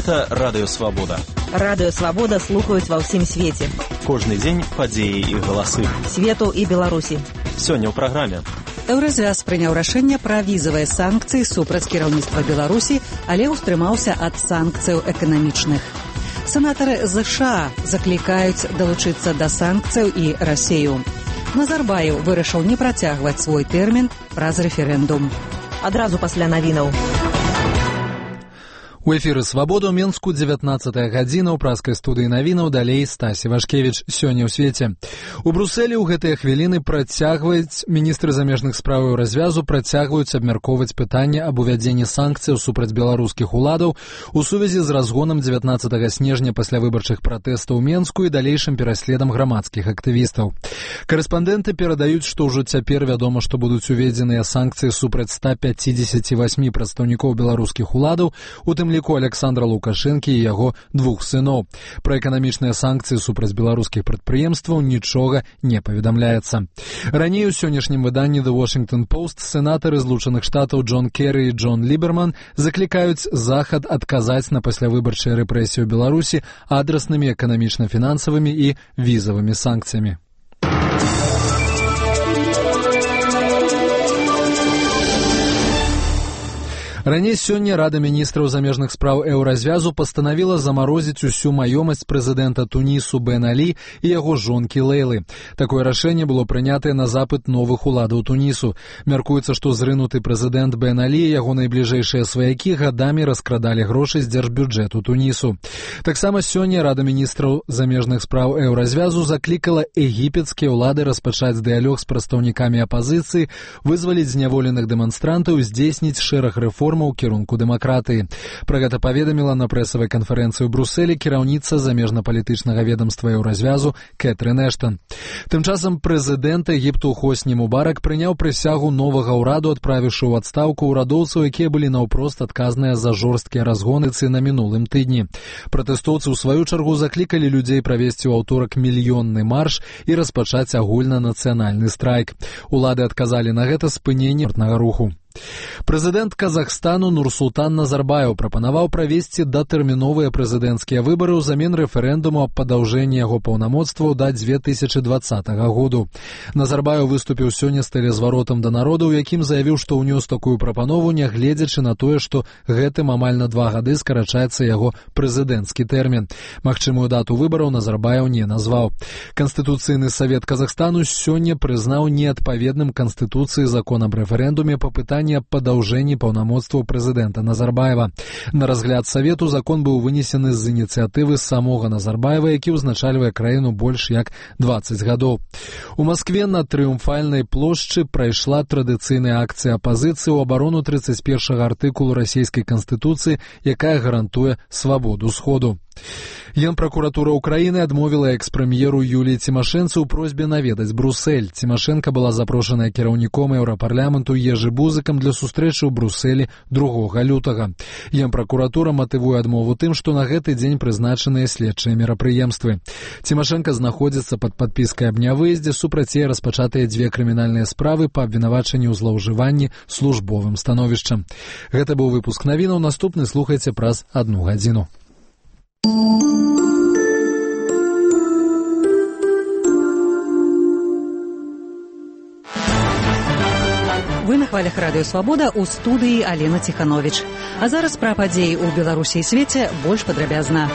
Гэта Радыё Свабода. Радыё Свабода слухаюць ва ўсім свеце. Кожны дзень падзеі і галасы. Свету і Беларусі. Сёння ў праграме. Еўразвяз прыняў рашэнне пра візавыя санкцыі супраць кіраўніцтва Беларусі, але ўстрымаўся ад санкцыяў эканамічных. Сенатары США заклікаюць далучыцца да санкцыяў і Расею. Назарбаев вырашыў не працягваць свой тэрмін праз рэферэндум. Адразу пасля навінаў. У эфіры «Свабода» ў Менску 19-я гадзіна ў праскай студыі навінаў, далей Стасі Вашкевіч. Сёння ў свеце. У Брусэлі ў гэтыя хвіліны міністры замежных спраў Еўразвязу працягваюць абмяркоўваць пытанне аб увядзенні санкцыяў супраць беларускіх уладаў у сувязі з разгонам 19 снежня пасля выбарчых пратэстаў у Менску і далейшым пераследам грамадскіх актывістаў. Карэспандэнты перадаюць, што ўжо цяпер вядома, што будуць уведзеныя санкцыі супраць 158 прадстаўнікоў беларускіх уладаў, у тым ліку Александра Лукашэнкі і яго двух сыноў. Пра эканамічныя санкцыі супраць беларускіх прадпрыемстваў нічога не паведамляецца. Раней у сённяшнім выданні The Washington Post сенатары Злучаных Штатаў Джон Керрі і Джон Ліберман заклікаюць Захад адказаць на паслявыбарчыя рэпрэсіі ў Беларусі адраснымі эканамічна-фінансавымі і візавымі санкцыямі. Раней сёння Рада міністраў замежных спраў Еўразвязу пастанавіла замарозіць усю маёмасць прэзідэнта Тунісу Бен Алі і яго жонкі Лейлы. Такое рашэнне было прынятае на запыт новых уладаў Тунісу. Мяркуецца, што зрынуты прэзідэнт Бен Алі і яго найбліжэйшыя сваякі гадамі раскрадалі грошы з дзяржбюджэту Тунісу. Таксама сёння Рада міністраў замежных спраў Еўразвязу заклікала егіпецкія ўлады распачаць дыялог з прадстаўнікамі апазіцыі, вызваліць зняволеных дэманстрантаў, здзейсніць шэраг рэформ у кірунку дэмакратыі. Пра гэта паведаміла на прэсавай канферэнцыі ў Брусэлі кіраўніца замежна-палітычнага ведамства Еўразвязу Кэтрын Эштан. Тым часам прэзідэнт Егіпту Хосні Мубарак прыняў прысягу новага ўраду, адправіўшы ў адстаўку ўрадоўцаў, якія былі наўпрост адказныя за жорсткія разгоніцы на мінулым тыдні. Пратэстоўцы ў сваю чаргу заклікалі людзей правесці ў аўторак мільённы марш і распачаць агульнанацыянальны страйк. Улады адказалі на гэта спыненнем руху. Прэзідэнт Казахстану Нурсултан Назарбаев прапанаваў правесці датэрміновыя прэзідэнцкія выбары ўзамен рэферэндуму аб падаўжэнні яго паўнамоцтваў да 2020 году. Назарбаев выступіў сёння з тэлезваротам да народа, у якім заявіў, што ўнёс такую прапанову, нягледзячы на тое, што гэтым амаль на 2 гады скарачаецца яго прэзідэнцкі тэрмін. Магчымую дату выбараў Назарбаев не назваў. Канстытуцыйны савет Казахстану сёння прызнаў неадпаведным Канстытуцыі закон аб рэферэндуме па пытанні аб падаўжэнні паўнамоцтваў прэзідэнта Назарбаева. На разгляд Савету закон быў вынесены з ініцыятывы самога Назарбаева, які ўзначальвае краіну больш як 20 гадоў. У Маскве на Трыумфальнай плошчы прайшла традыцыйная акцыя апазіцыі ў абарону 31-га артыкулу расійскай канстытуцыі, якая гарантуе свабоду сходу. Генпракуратура Украіны адмовіла экс-прэм'еру Юліі Цімашэнцы ў просьбе наведаць Брусэль. Цімашэнка была запрошаная кіраўніком Еўрапарламенту Ежы Бузыкам для сустрэчы ў Брусэлі 2 лютага. Генпракуратура матывуе адмову тым, што на гэты дзень прызначаныя следчыя мерапрыемствы. Цімашэнка знаходзіцца пад падпіскай аб нявыездзе, супраць яе распачатыя 2 крымінальныя справы па абвінавачанні ў злоўжыванні службовым становішчам. Гэта быў выпуск навінаў, наступны слухайце праз 1 гадзіну. Вы на хвалях Радыё Свабода, у студыі Алена Ціхановіч. А зараз пра падзеі ў Беларусі і свеце больш падрабязна.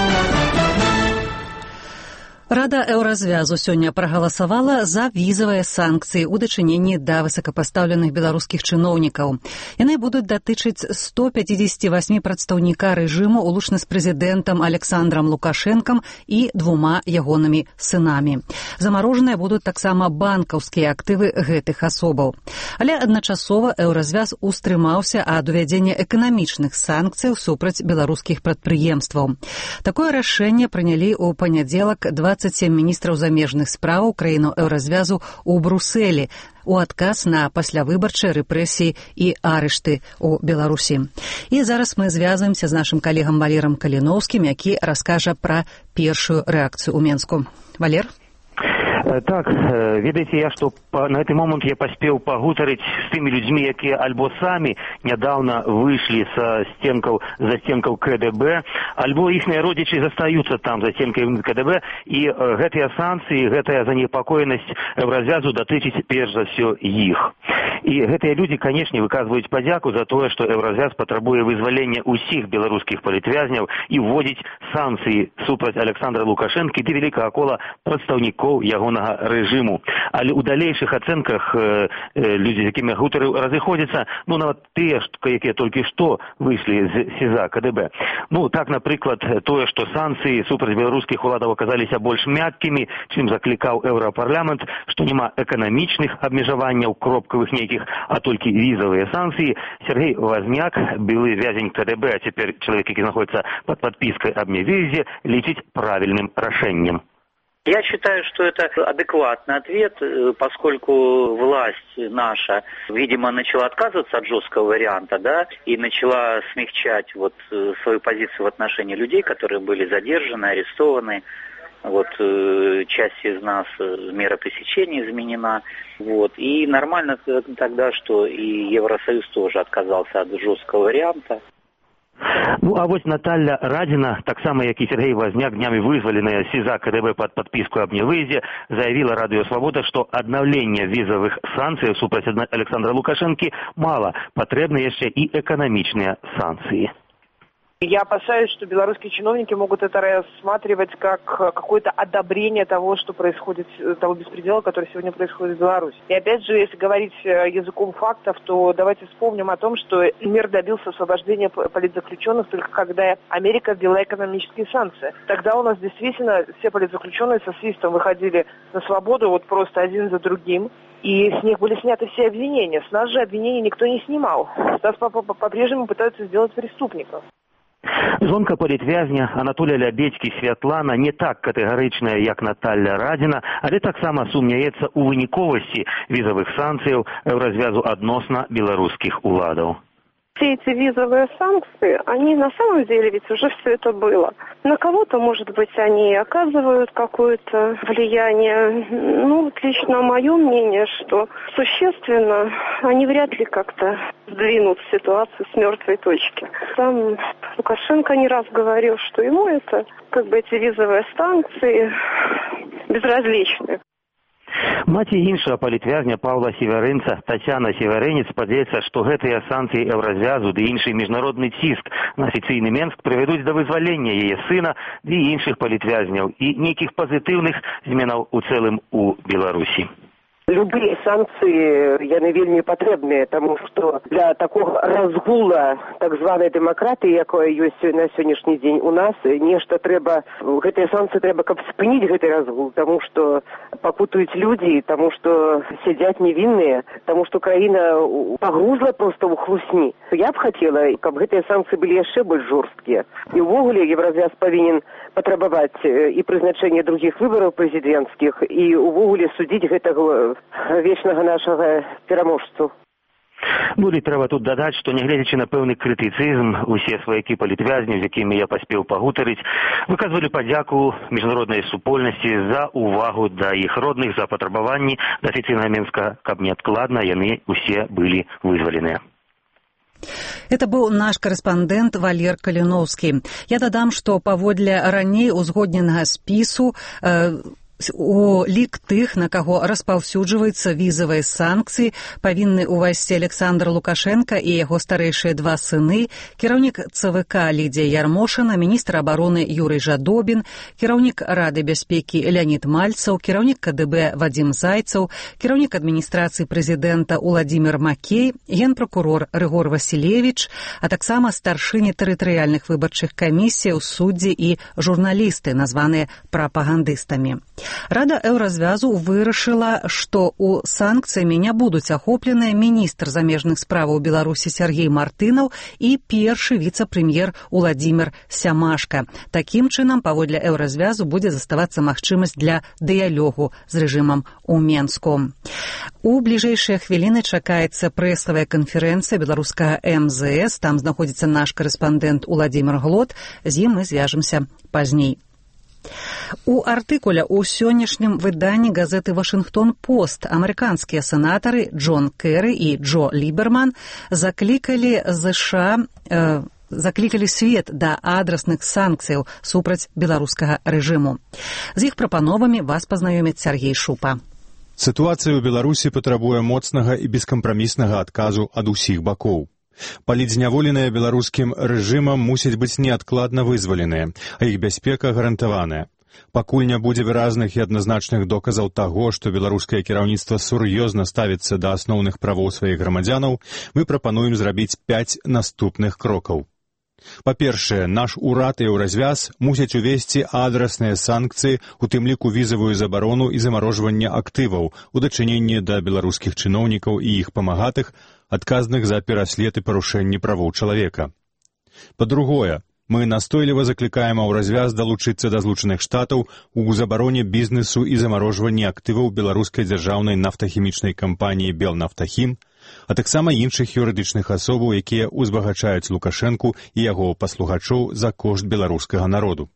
Рада Еўразвязу сёння прагаласавала за візавыя санкцыі ў дачыненні да высокапастаўленых беларускіх чыноўнікаў. Яны будуць датычыць 158 прадстаўніка рэжыму улучна з прэзідэнтам Александрам Лукашэнкам і 2 ягонымі сынамі. Замарожаныя будуць таксама банкаўскія актывы гэтых асобаў. Але адначасова Еўразвяз устрымаўся ад увядзення эканамічных санкцыяў супраць беларускіх прадпрыемстваў. Такое рашэнне прынялі ў панядзелак 27 міністраў замежных спраў краіну Еўразвязу ў Брусэлі у адказ на паслявыбарчыя рэпрэсіі і арышты ў Беларусі. І зараз мы звязваемся з нашым калегам Валерам Каліноўскім, які раскажа пра першую рэакцыю ў Менску. Валер? Так, ведаеце, я што на гэты момант я паспеў пагутарыць з тымі людзьмі, якія альбо самі нядаўна выйшлі за сценкаў КДБ, альбо іхныя родзічы застаюцца там за сценкамі КДБ, і гэтыя санкцыі, гэтая занепакоенасць Еўразвязу датычыць перш за ўсё іх. І гэтыя людзі, канешне, выказваюць падзяку за тое, што Еўразвяз патрабуе вызвалення ўсіх беларускіх палітвязняў і вводзіць санкцыі супраць Александра Лукашэнкі ды вялікага кола прадстаўнікоў ягонага рэжыму. Але ў далейшых ацэнках людзі, з якімі гутарыў, разыходзяцца, нават тыя, якія толькі што выйшлі з СІЗА КДБ. Так, напрыклад, тое, што санкцыі супраць беларускіх уладаў аказаліся больш мяккімі, чым заклікаў Еўрапарламент, што няма эканамічных абмежаванняў кропкавых нейкіх, а толькі візавыя санкцыі. Сергей Возняк, былы вязень КДБ, а цяпер чалавек, які знаходзіцца пад падпіскай аб невыездзе, лічыць правільным рашэннем. Я считаю, что это адекватный ответ, поскольку власть наша, видимо, начала отказываться от жесткого варианта, да, и начала смягчать свою позицию в отношении людей, которые были задержаны, арестованы. Часть из нас мера пресечения изменена. И нормально тогда, что и Евросоюз тоже отказался от жесткого варианта. А Наталья Радина, так само, як і Сергей Возняк, днями вызваленная СІЗА КДБ под подписку об невыезде, заявила Радио Свобода, что обновление визовых санкций супраць Александра Лукашенки мало, потребны еще и экономичные санкции. Я опасаюсь, что белорусские чиновники могут это рассматривать как какое-то одобрение того, что происходит, того беспредела, который сегодня происходит в Беларуси. И опять же, если говорить языком фактов, то давайте вспомним о том, что мир добился освобождения политзаключенных только когда Америка ввела экономические санкции. Тогда у нас действительно все политзаключенные со свистом выходили на свободу, просто один за другим. И с них были сняты все обвинения. С нас же обвинений никто не снимал. Нас по-прежнему пытаются сделать преступников. Жонка палітвязня Анатолія Лябедзькі Святлана не так катэгарычная, як Наталья Радина, але таксама сумняецца ў выніковасці візавых санкцыяў Еўразвязу адносна беларускіх уладаў. Все эти визовые санкции, они на самом деле ведь уже все это было. На кого-то, может быть, они оказывают какое-то влияние. Лично мое мнение, что существенно они вряд ли как-то сдвинут ситуацию с мертвой точки. Сам Лукашенко не раз говорил, что ему это, эти визовые санкции безразличны. Маці іншага палітвязня Паўла Севярынца, Тацяна Севярынец, спадзяецца, што гэтыя санкцыі Еўразвязу ды іншы міжнародны ціск на афіцыйны Менск прывядуць да вызвалення яе сына ды іншых палітвязняў і нейкіх пазітыўных зменаў у цэлым у Беларусі. Любые санкции, яны вельмі патрэбныя, тому что для такого разгула так званой демократии, якое ёсць на сённяшні дзень у нас, нешта трэба, гэтыя санкции трэба, каб спыніць гэты разгул, тому что пакутуюць людзі, тому что сядзяць невінныя, тому что краіна пагрузла просто ў хлусні. Я б хотела, каб гэтыя санкции былі яшчэ больш жорсткія. І ўвогуле Еўразвяз павінен патрабаваць і прызначэння другіх выбараў прэзідэнцкіх, і ўвогуле судзіць гэтага вечнага нашага пераможцу. І трэба тут дадаць, што нягледзячы на пэўны крытыцызм, усе сваякі палітвязні, з якімі я паспеў пагутарыць, выказвалі падзяку міжнароднай супольнасці за увагу да іх родных, за патрабаванні да афіцыйнага Менска, каб неадкладна яны усе былі вызваленыя. Это был наш корреспондент Валер Калиновский. Я дадам, што паводле раней узгодненага спісу у лік тых, на каго распаўсюджваюцца візавыя санкцыі, павінны ўвайсці Александр Лукашенко і яго старэйшыя два сыны, кіраўнік ЦВК Лідзія Ярмошына, міністр абароны Юрый Жадобін, кіраўнік Рады бяспекі Леонид Мальцаў, кіраўнік КДБ Вадзім Зайцаў, кіраўнік адміністрацыі прэзідэнта Уладзімір Макей, генпракурор Рыгор Васілевіч, а таксама старшыні тэрытарыяльных выбарчых камісіяў, суддзі і журналісты, названыя прапагандыстамі. Рада Еўразвязу вырашыла, што ў санкцыямі не будуць ахопленыя міністр замежных справаў Беларусі Сергей Мартынаў і першы віцэ-прэм'ер Уладзімір Сямашка. Такім чынам, паводле Еўразвязу будзе заставацца магчымасць для дыялогу з рэжымам у Менску. У бліжэйшыя хвіліны чакаецца прэсавая канферэнцыя беларускага МЗС. Там знаходзіцца наш карэспандэнт Уладзімір Глот. З ім мы звяжемся пазней. У артыкуле ў сённяшнім выданні газеты «Вашингтон-Пост» амерыканскія сенатары Джон Керрі і Джо Ліберман заклікалі свет да адрасных санкцыяў супраць беларускага рэжыму. З іх прапановамі вас пазнаёміць Сергей Шупа. Сітуацыя ў Беларусі патрабуе моцнага і бескампраміснага адказу ад усіх бакоў. Палітзняволеныя беларускім рэжымам мусяць быць неадкладна вызваленыя, а іх бяспека гарантаваная. Пакуль не будзе выразных і адназначных доказаў таго, што беларускае кіраўніцтва сур'ёзна ставіцца да асноўных правоў сваіх грамадзянаў, мы прапануем зрабіць 5 наступных крокаў. Па-першае, наш урад і Еўразвяз мусяць увесці адрасныя санкцыі, у тым ліку візавую забарону і замарожванне актываў у дачыненні да беларускіх чыноўнікаў і іх памагатых, адказных за пераслед і парушэнне правоў чалавека. Па-другое, мы настойліва заклікаем Еўразвяз далучыцца да Злучаных Штатаў у забароне бізнесу і замарожванні актываў беларускай дзяржаўнай нафтахімічнай кампаніі «Белнафтахім», а таксама іншых юрыдычных асобаў, якія ўзбагачаюць Лукашэнку і яго паслугачоў за кошт беларускага народу.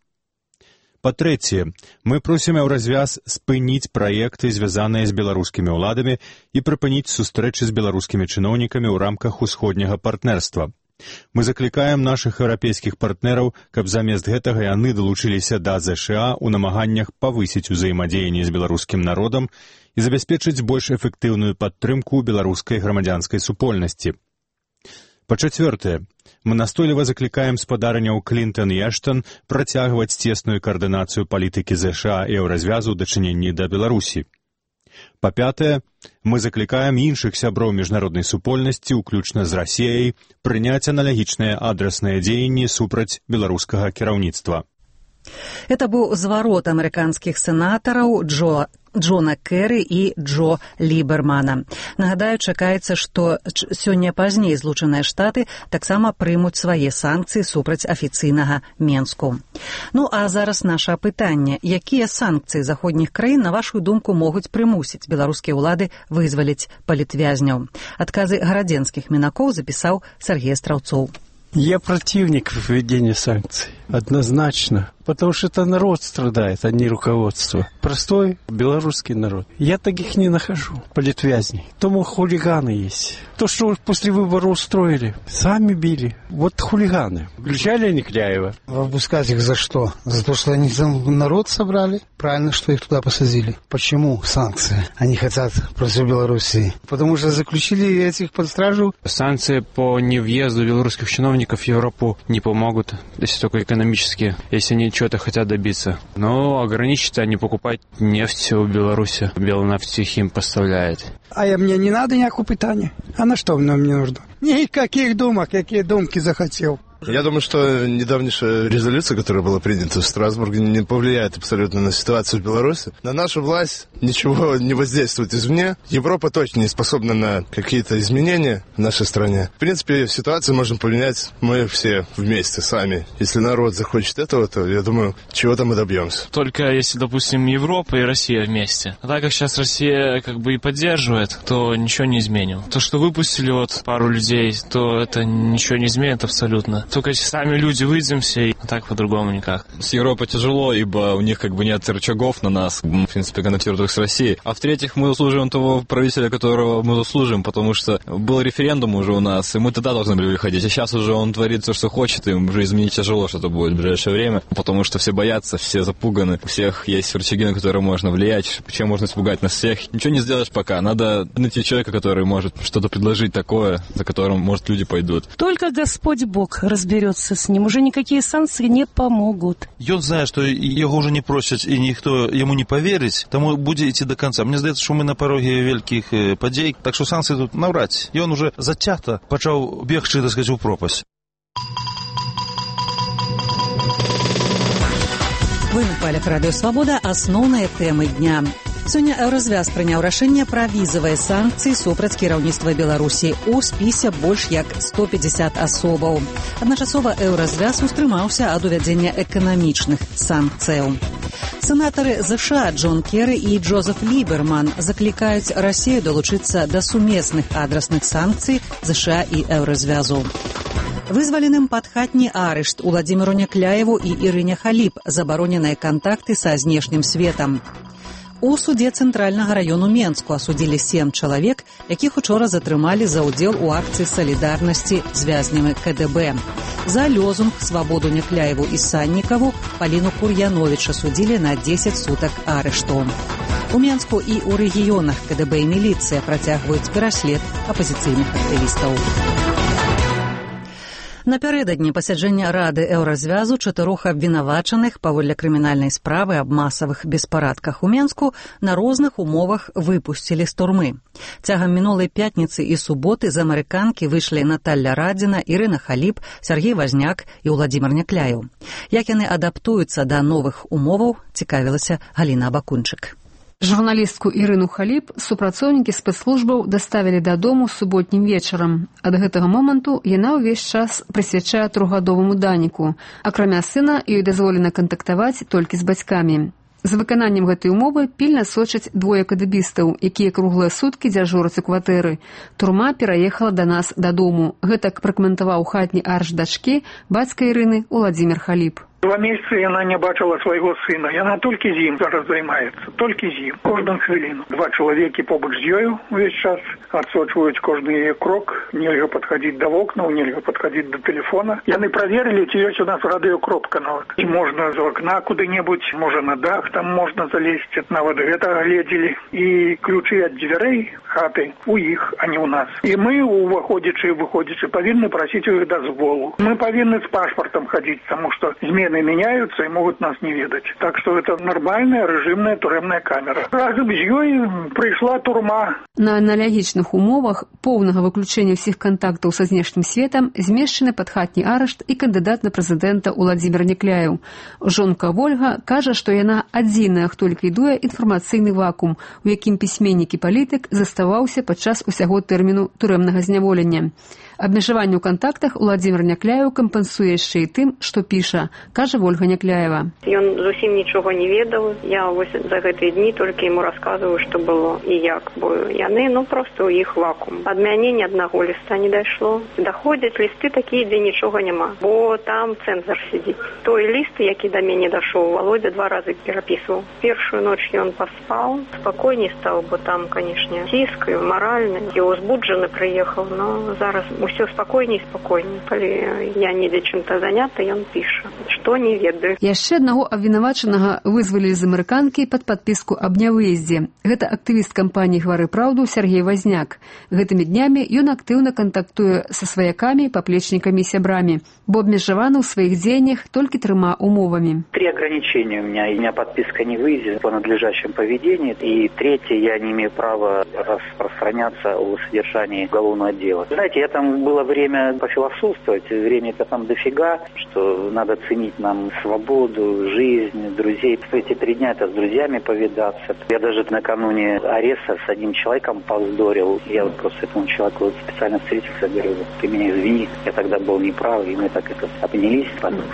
Па-трэцяе, мы просім Еўразвяз спыніць праекты, звязаныя з беларускімі ўладамі, і прыпыніць сустрэчы з беларускімі чыноўнікамі ў рамках усходняга партнерства. Мы заклікаем нашых еўрапейскіх партнераў, каб замест гэтага яны далучыліся да ЗША ў намаганнях павысіць узаемадзеянне з беларускім народам і забяспечыць больш эфектыўную падтрымку беларускай грамадзянскай супольнасці. Па-чацвёртае, мы настойліва заклікаем спадарняў Клінтон і Эштон працягваць цесную каардынацыю палітыкі ЗША і Еўразвязу ў дачыненні да Беларусі. Па-пятае, мы заклікаем іншых сяброў міжнароднай супольнасці, уключна з Расіяй, прыняць аналагічныя адрасныя дзеянні супраць беларускага кіраўніцтва. Это быў зварот амерыканскіх сенатараў Джона Керрі і Джо Лібермана. Нагадаю, чакаецца, што сёння пазней Злучаныя Штаты таксама прымуць свае санкцыі супраць афіцыйнага Менску. Ну, а зараз наша пытанне. Якія санкцыі заходніх краін, на вашу думку, могуць прымусіць беларускія ўлады вызваліць палітвязняў? Адказы гарадзенскіх мінакоў запісаў Сергей Страўцоў. Я противник введения санкций. Однозначно. Потому что это народ страдает, а не руководство. Простой белорусский народ. Я таких не нахожу, политвязней. Тому хулиганы есть. То, что после выбора устроили, сами били. Вот хулиганы. Включали они Кляева. Выпускать их за что? За то, что они там народ собрали? Правильно, что их туда посадили. Почему санкции? Они хотят против Белоруссии. Потому что заключили этих под стражу. Санкции по невъезду белорусских чиновников в Европу не помогут, если только экономически, если они чего-то хотят добиться. Но ограничить, а не покупать нефть у Беларуси. Белнафтахим поставляет. А мне не надо никакого питания. А на что мне нужно? Никаких думок, какие думки захотел. Я думаю, что недавнейшая резолюция, которая была принята в Страсбурге, не повлияет абсолютно на ситуацию в Беларуси. На нашу власть ничего не воздействует извне. Европа точно не способна на какие-то изменения в нашей стране. В принципе, ситуацию можем поменять мы все вместе, сами. Если народ захочет этого, то, я думаю, чего-то мы добьемся. Только если, допустим, Европа и Россия вместе. А так как сейчас Россия как бы и поддерживает, то ничего не изменим. То, что выпустили вот пару людей, то это ничего не изменит абсолютно. Только если сами люди выйдемся, и так по-другому никак. С Европой тяжело, ибо у них как бы нет рычагов на нас, в принципе, контактируют с Россией. А в-третьих, мы заслуживаем того правителя, которого мы заслужим, потому что был референдум уже у нас, и мы тогда должны были выходить. А сейчас уже он творит то, что хочет, и уже изменить тяжело, что это будет в ближайшее время, потому что все боятся, все запуганы, у всех есть рычаги, на которые можно влиять, чем можно испугать нас всех. Ничего не сделаешь пока, надо найти человека, который может что-то предложить такое, за которым, может, люди пойдут. Только Господь Бог разберется с ним, уже никакие санкции не помогут. Ён знае, што яго ўжо не просяць і ніхто яму не поверыць, таму будзе ісці до конца. Мне здаецца, што мы на пароге вялікіх падзей, так што санкцыі тут наўрад. Ён уже зацята пачаў бегчы, так сказаць, у пропасть. Вы на хвалях Радыё Свабода асноўныя тэмы дня. Сёння Еўразвяз прыняў рашэнне пра візавыя санкцыі супраць кіраўніцтва Беларусі. У спісе больш як 150 асобаў. Адначасова Еўразвяз устрымаўся ад увядзення эканамічных санкцыяў. Сенатары ЗША Джон Керрі і Джозеф Ліберман заклікаюць Расію далучыцца да сумесных адрасных санкцый ЗША і Еўразвязу. Вызваленым пад хатні арышт Уладзіміру Някляеву і Ірыне Халіп, забароненыя кантакты са знешнім светам. У судзе Цэнтральнага раёну Менску асудзілі 7 чалавек, якіх учора затрымалі за ўдзел у акцыі салідарнасці з вязнямі КДБ. За лёзунг «Свабоду Някляеву» і Саннікаву Паліну Кур'яновіч асудзілі на 10 сутак арышту. У Менску і ў рэгіёнах КДБ і міліцыя працягваюць пераслед апазіцыйных актывістаў. Напярэдадні пасяджэння Рады Еўразвязу 4 абвінавачаных паводле крымінальнай справы аб масавых беспарадках у Менску на розных умовах выпусцілі з турмы. Цягам мінулай пятніцы і суботы з амерыканкі выйшлі Наталля Радзіна, Ірына Халіп, Сергей Вазняк і Уладзімір Някляеў. Як яны адаптуюцца да новых умоваў, цікавілася Галіна Абакунчык. Журналістку Ірыну Халіп супрацоўнікі спецслужбаў даставілі дадому суботнім вечарам. Ад гэтага моманту яна ўвесь час прысвячае 3гадоваму даніку. Акрамя сына, ёй дазволена кантактаваць толькі з бацькамі. За выкананнем гэтай умовы пільна сочаць 2 кадыбістаў, якія круглыя суткі дзяжураць у кватэры. Турма пераехала да нас дадому. Гэтак пракаментаваў хатні арш дачкі бацька Ірыны Уладзімір Халіп. 2 месяцы яна не бачыла свайго сына. Яна толькі з ім зараз займаецца. Толькі з ім. Кожную хвіліну. 2 чалавекі побач з ёю увесь час адсочваюць кожны яе крок. Нельга падхадзіць да вокнаў, нельга падхадзіць да тэлефона. Яны праверылі, ці ёсць у нас радыёкропка нават. Можна з акна куды-небудзь, можа на дах там можна залезці. Нават гэта гледзелі. І ключы ад дзвярэй хаты у іх, а не ў нас. І мы, уваходзячы і выходзячы, павінны прасіць у іх дазволу. Мы павінны з пашпартам хадзіць, таму што змены меняются и могут нас не ведать. Так что это нормальная режимная тюремная камера. Разом з ёй прыйшла турма. На аналогічных умовах поўнага выключэння ўсіх кантактаў са знешнім светам змешчаны пад хатні арышт і кандыдат на прэзідэнта Уладзімір Някляеў. Жонка Вольга кажа, што яна адзіная, хто ліквідуе інфармацыйны вакуум, у якім пісьменнік і палітык заставаўся падчас усяго тэрміну турэмнага зняволення. Абмежаванне ў кантактах Уладзімір Някляеў кампенсуе яшчэ і тым, што піша, кажа Вольга Някляева. Ён зусім нічога не ведаў. Я вось за гэтыя дні толькі яму расказваю, што было і як. Бо яны, проста ў іх вакуум. Ад мяне ні аднаго ліста не дайшло. Даходзяць лісты такія, дзе нічога няма. Бо там цэнзар сидзіць. Той ліст, які да мяне дашоў, Володя 2 разы перапісваў. Першую ноч ён паспаў, спакойней стаў, бо там, канешне, ціск маральны. І узбуджаны прыехаў, но зараз усё спакойней. Калі я недзе чым-то занята, ён піша, што не ведаю. Яшчэ аднаго абвінавачанага вызвалілі з амерыканкі пад падпіску аб нявыездзе. Гэта актывіст кампаніі «Гвары праўду» Сергей Вазняк. Гэтымі днямі ён актыўна кантактуе са сваякамі, паплечнікамі і сябрамі, бо абмежаваны ў сваіх дзеяннях толькі 3 умовамі. 3 ограничения у меня подписка не выйдет по надлежащему поведению. И 3, я не имею права распространяться о содержании уголовного дела. Знаете, я там было время пофилософствовать, время-то там дофига, что надо ценить нам свободу, жизнь, друзей. Эти 3 дня это с друзьями повидаться. Я даже накануне ареста с одним человеком повздорил. Я вот просто этому человеку специально встретился, говорю, ты меня извини, я тогда был неправ, и мы так это обнялись.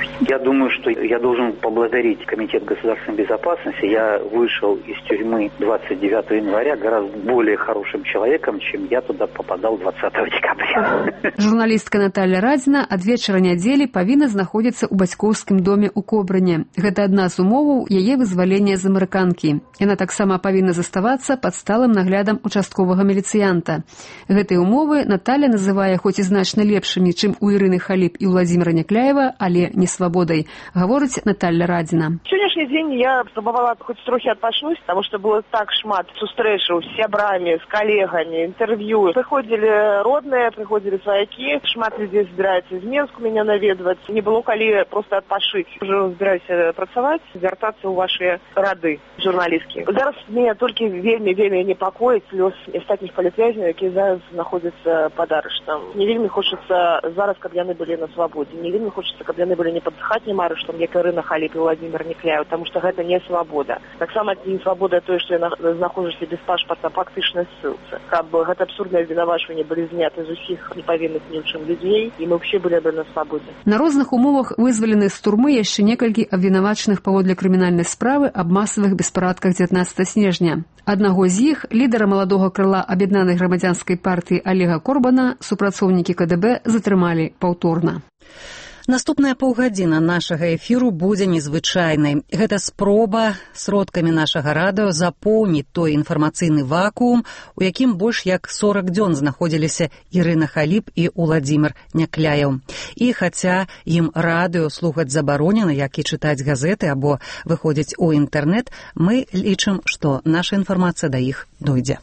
Я думаю, что я должен поблагодарить Комитет государственной безопасности. Я вышел из тюрьмы 29 января гораздо более хорошим человеком, чем я туда попадал 20 декабря. Журналістка Наталля Радзіна ад вечара нядзелі павінна знаходзіцца ў бацькоўскім доме ў Кобрыне. Гэта адна з умоваў яе вызвалення з амерыканкі. Яна таксама павінна заставацца пад сталым наглядам участковага міліцыянта. Гэтыя умовы Наталля называе хоць і значна лепшымі, чым у Ірыны Халіп і Уладзіміра Някляева, але не свабодай, гаворыць Наталля Радзіна. Сённяшні дзень я спрабавала хоць трохі адпачнуць, таму што было так шмат сустрэчаў з сябрамі, з калегамі, інтэрв'ю. Прыходзілі родныя, прыходзілі сваякі, шмат людзей збіраецца з Менску мяне наведваць. Не было калі проста адпачыць. Ужо збіраюся працаваць, звяртацца ў вашыя рады журналісткі. Зараз мяне толькі вельмі непакоіць лёс астатніх палітвязняў, якія зараз знаходзяцца пад арыштам. Не вельмі хочацца зараз, каб яны былі на свабодзе. Не вельмі хочацца, каб яны былі не пад хатнім арыштам, як Ірына Халіп і Уладзімір Някляеў, таму што гэта не свабода. Таксама не свабода тое, што я знаходжуся без пашпарта фактычнай ссылцы. Каб гэта абсурднае абвінавачванне былі зняты з усіх повинных меньшим людей, и мы все были бы на свободе. На розных умовах вызвалены з турмы яшчэ некалькі абвінавачаных паводле крымінальнай справы аб масавых беспарадках 19 снежня. Аднаго з іх, лідара маладога крыла аб'яднанай грамадзянскай партыі Олега Корбана, супрацоўнікі КДБ затрымалі паўторна. Наступная паўгадзіна нашага эфіру будзе незвычайнай. Гэта спроба сродкамі нашага радыё запоўніць той інфармацыйны вакуум, у якім больш як 40 дзён знаходзіліся Ірына Халіп і Уладзімір Някляеў. І хаця ім радыё слухаць забаронена, як і чытаць газеты або выходзіць у інтэрнэт, мы лічым, што наша інфармацыя да іх дойдзе.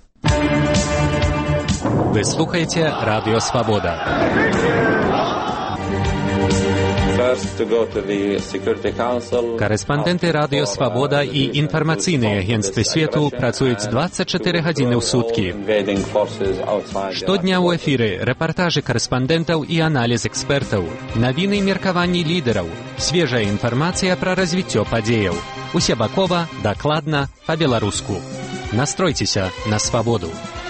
Вы слухаеце Радыё Свабода. Корэспандэнты Радыё Свабода і інфармацыйныя агенцтвы свету працуюць 24 гадзіны ў суткі. Штодня ў эфіры рэпартажы корэспандэнтаў і аналіз экспертаў, навіны і меркаванні лідараў, свежая інфармацыя пра развіццё падзеяў. Усебакова, дакладна, па-беларуску. Настройцеся на свабоду.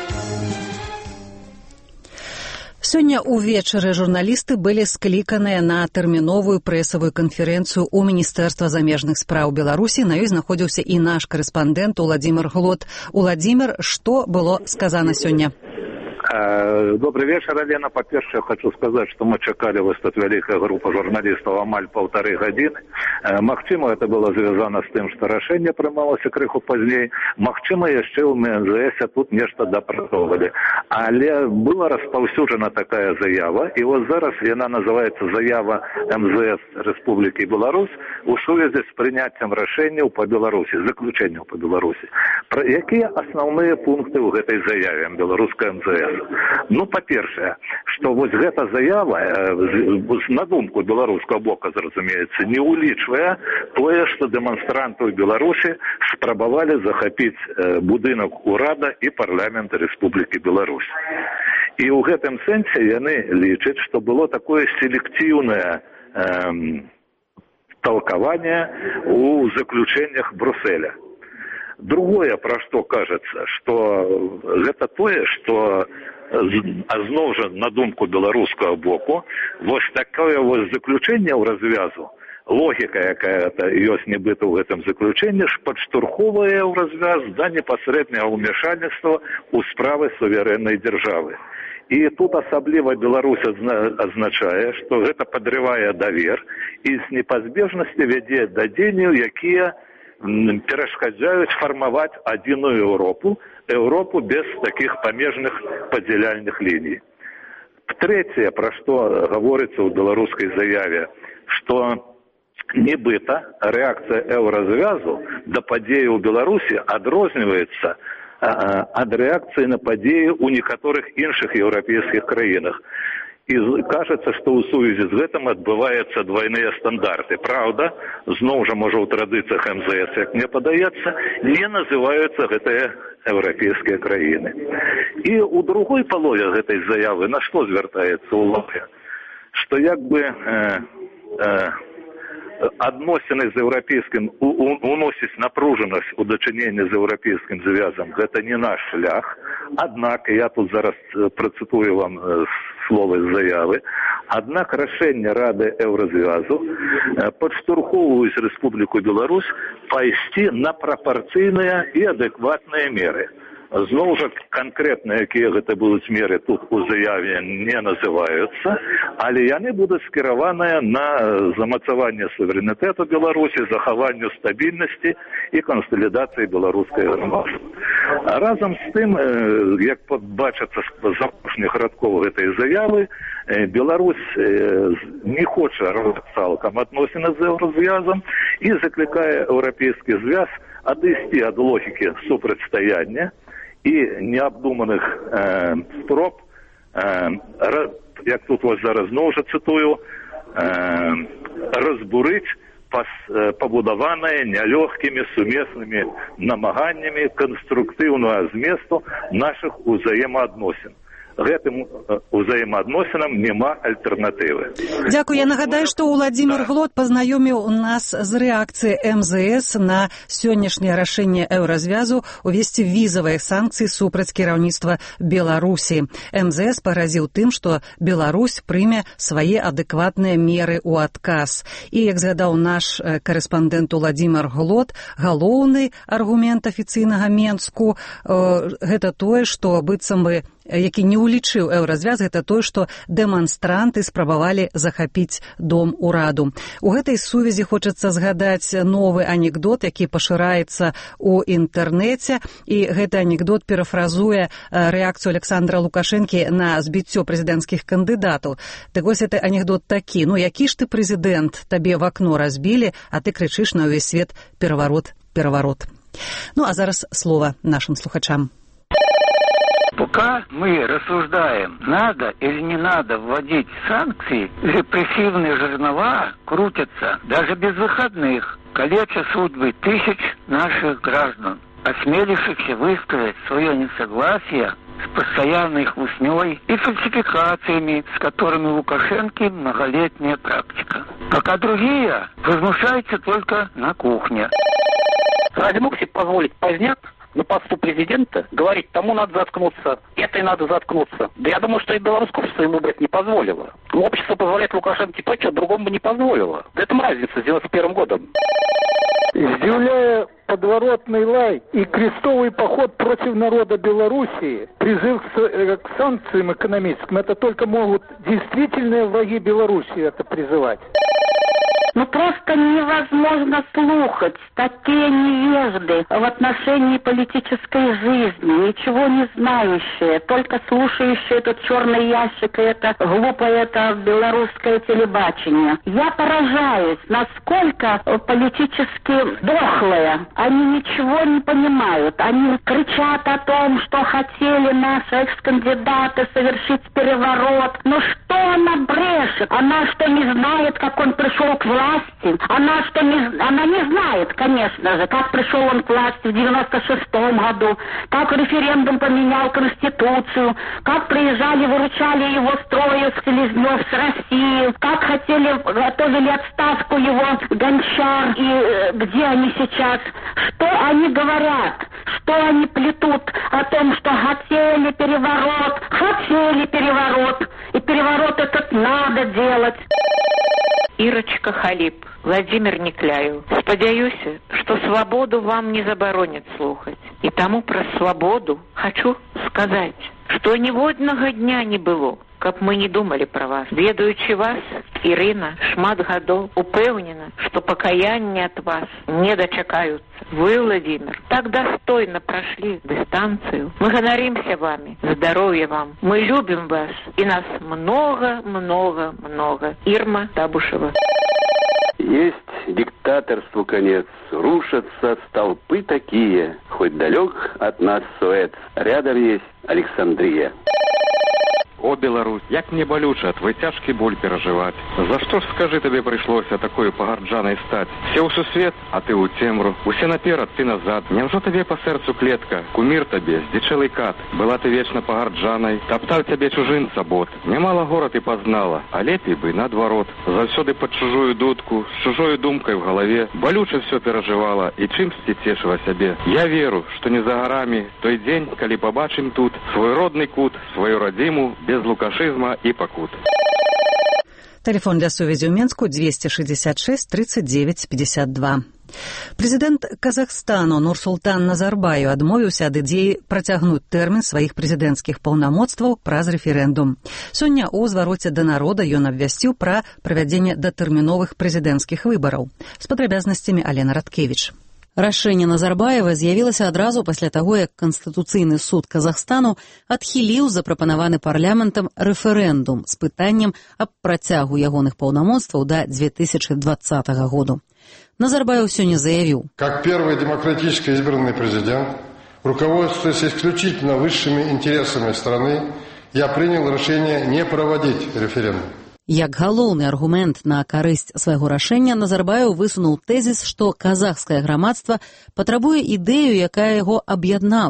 Сёння ўвечары журналісты былі скліканыя на тэрміновую прэсавую канферэнцыю ў Міністэрства замежных спраў Беларусі. На ёй знаходзіўся і наш корэспандэнт Уладзімір Глот. Уладзімір, што было сказана сёння? Добрый вечер, Алена. По-перше, я хочу сказать, что мы чекали вот эта великая группа журналистов амаль 1,5 гадзіны. Магчыма, это было звязано с тем, что решение прымалося крыху поздней. Магчыма, яшчэ ў МНЗС тут нешта дапрацоўвалі. Але была распаўсюджена такая заява, и вот зараз яна называется заява МЗС Республики Беларусь у сувязі с принятием решений по Беларуси, заключением по Беларуси. Какие основные пункты в этой заяве белорусской МЗС? Ну, па-першае, што вось гэта заява, на думку беларускага бока, зразумеецца, не ўлічвае тое, што дэманстранты ў Беларусі спрабавалі захапіць будынак урада і парламента Рэспублікі Беларусь. І ў гэтым сэнсе яны лічаць, што было такое селектыўнае толкование у заключениях Брюсселя. Другое, про что кажется, что это тое, что зноў жа на думку беларускага боку, вось такое вот заключение ў развязу, логика якая-то ёсць нібыта ў гэтым заключенні, падштурховае ў развяз да непасрэднага ўмешальніцтва ў справы суверэннай дзяржавы. І тут асабліва Беларусь азначае, што гэта падрывае давер і з непазбежнасці вядзе да дзеянняў, якія перашкаджаюць фармаваць адзіную Европу без таких памежных падзяляльных линий. Третье, про что говорится в белорусской заяве, что нібыта реакция еўразвязу да падзеі ў Беларусі адрозніваецца ад реакции на падзеі ў некаторых іншых еўрапейскіх краінах. И кажется, что у сувязі з гэтым адбываюцца двойные стандарты. Правда, зноў жа, можа, у традыцыях МЗС, як мне падаецца, не называюцца гэтыя еўрапейскія краіны. І у другой палове гэтай заявы на што звяртаецца ўвага? Што як бы адносіны з еўрапейскім уносіць напружанасць у дачыненні з еўрапейскім звязам. Гэта не наш шлях. Аднак, я тут зараз працытую вам словы з заявы, аднак рашэнне Рады еўразвязу падштурхоўваюць Рэспубліку Беларусь пайсці на прапарцыйныя і адэкватныя меры. Зноў жа, канкрэтна, якія гэта будуць меры, тут у заяве не называюцца, але яны будуць скіраваныя на замацаванне суверэнітэту Беларусі, захаванню стабільнасці і кансалідацыі беларускай грамады. Разам з тым, як бачыцца з апошніх радкоў гэтай заявы, Беларусь не хоча рваць цалкам адносіны з еўразвязам і заклікае еўрапейскі звяз адысці ад логікі супрацьстаяння і неабдуманых спроб, як тут вас зараз зноў жа цытую, разбурыць пабудаванае нялёгкімі сумеснымі намаганнямі канструктыўнага зместу нашых узаемаадносін. гэтым узаемаадносінам няма альтэрнатывы. Дзякую. Я нагадаю, што Владимир Глот пазнаёміў нас з рэакцыяй МЗС на сённяшняе рашэнне Еўразвязу увесці візавыя санкцыі супраць кіраўніцтва Беларусі. МЗС пагразіў тым, што Беларусь прыме свае адэкватныя меры ў адказ. І, як згадаў наш корэспандэнт Владимир Глот, галоўны аргумент афіцыйнага Менску гэта тое, што быццам бы які не улічыў Еўразвяз, гэта тое, што дэманстранты спрабавалі захапіць дом ураду. У гэтай сувязі хочацца згадаць новы анекдот, які пашыраецца ў інтэрнэце, і гэты анекдот перафразуе рэакцыю Александра Лукашэнкі на збіццё прэзідэнцкіх кандыдатаў. Так вось, гэты анекдот такі: ну які ж ты прэзідэнт, табе в акно разбілі, а ты крычыш на ўвесь свет пераварот, пераварот. Ну а зараз слова нашим слухачам. Пока мы рассуждаем, надо или не надо вводить санкции, репрессивные жернова крутятся даже без выходных, калеча судьбы тысяч наших граждан, осмелившихся высказать свое несогласие с постоянной хлустней и фальсификациями, с которыми у Лукашенко многолетняя практика. Пока другие возмущаются только на кухне. Разве мог себе позволить поздняк на посту президента говорить, тому надо заткнуться, этой надо заткнуться? Да я думаю, что и белорусское общество ему, блядь, не позволило. Общество позволяет Лукашенко то, что другому бы не позволило. Да это разница с 91 годом. Изъявляя подворотный лай и крестовый поход против народа Белоруссии, призыв к санкциям экономическим, это только могут действительные враги Белоруссии это призывать. Ну просто невозможно слухать такие невежды в отношении политической жизни, ничего не знающие, только слушающие этот черный ящик и это глупое это белорусское телебачение. Я поражаюсь, насколько политически дохлые. Они ничего не понимают. Они кричат о том, что хотели наши экс-кандидаты совершить переворот. Но что она брешет? Она что, не знает, как он пришел к власти? Она не знает, конечно же, как пришел он к власти в 96-м году, как референдум поменял Конституцию, как приезжали, выручали его строя с Селезнёв с России, как готовили отставку его Гончар, и где они сейчас, что они говорят, что они плетут о том, что хотели переворот, и переворот этот надо делать. Ирочка Халип, Владимир Никляев. Спадзяюся, што свабоду вам не забароняць слухаць. І таму пра свабоду хочу сказаць, што ніводнага дня не было, каб мы не думали пра вас. Ведаючы вас, Ірына, шмат гадоў упэўнена, што пакаяння ад вас не дачакаюцца. Вы, Владимир, так достойно прошли дистанцию. Мы гоноримся вами. Здоровья вам. Мы любим вас. И нас много. Ирма Табушева. Есть диктаторству конец. Рушатся столпы такие. Хоть далек от нас Суэц. Рядом есть Александрия. О, Беларусь, як мне болюча твой тяжкий боль переживать. За что ж, скажи, тебе пришлось такой погарджаной стать? Все у сусвет, а ты у цемру. Усе наперад, ты назад. Невжо тебе по сердцу клетка? Кумир тебе, здичелый кат. Была ты вечно погарджаной. Топтал тебе чужинца бот. Немало гора ты познала, а лепей бы наоборот. Завсёды под чужую дудку, с чужой думкой в голове. Болюче все переживала и чимсти тешила себе. Я веру, что не за горами той день, коли побачим тут свой родный кут, свою родиму, без лукашизма и покут. Телефон для сувязі ў Менску 266 39 52. Прэзідэнт Казахстану Нурсултан Назарбаев адмовіўся ад ідзеі працягнуць тэрмін сваіх прэзідэнцкіх паўнамоцтваў праз рэферэндум. Сёння ў звароце да народа ён абвясціў пра правядзенне датэрміновых прэзідэнцкіх выбараў. З падрабязнасцямі Алена Радкевіч. Рашэнне Назарбаева з'явілася адразу пасля таго, як Канстытуцыйны суд Казахстану адхіліў запрапанаваны парламентам рэферэндум з пытаннем аб працягу ягоных паўнамоцтваў да 2020 году. Назарбаев сёння заявіў: «Как первый демократически избранный президент, руководствуясь исключительно высшими интересами страны, я принял решение не проводить референдум». Як галоўны аргумент на карысць свайго рашэння Назарбаев высунуў тэзіс, што казахскае грамадства патрабуе ідэю, якая яго аб'яднала б,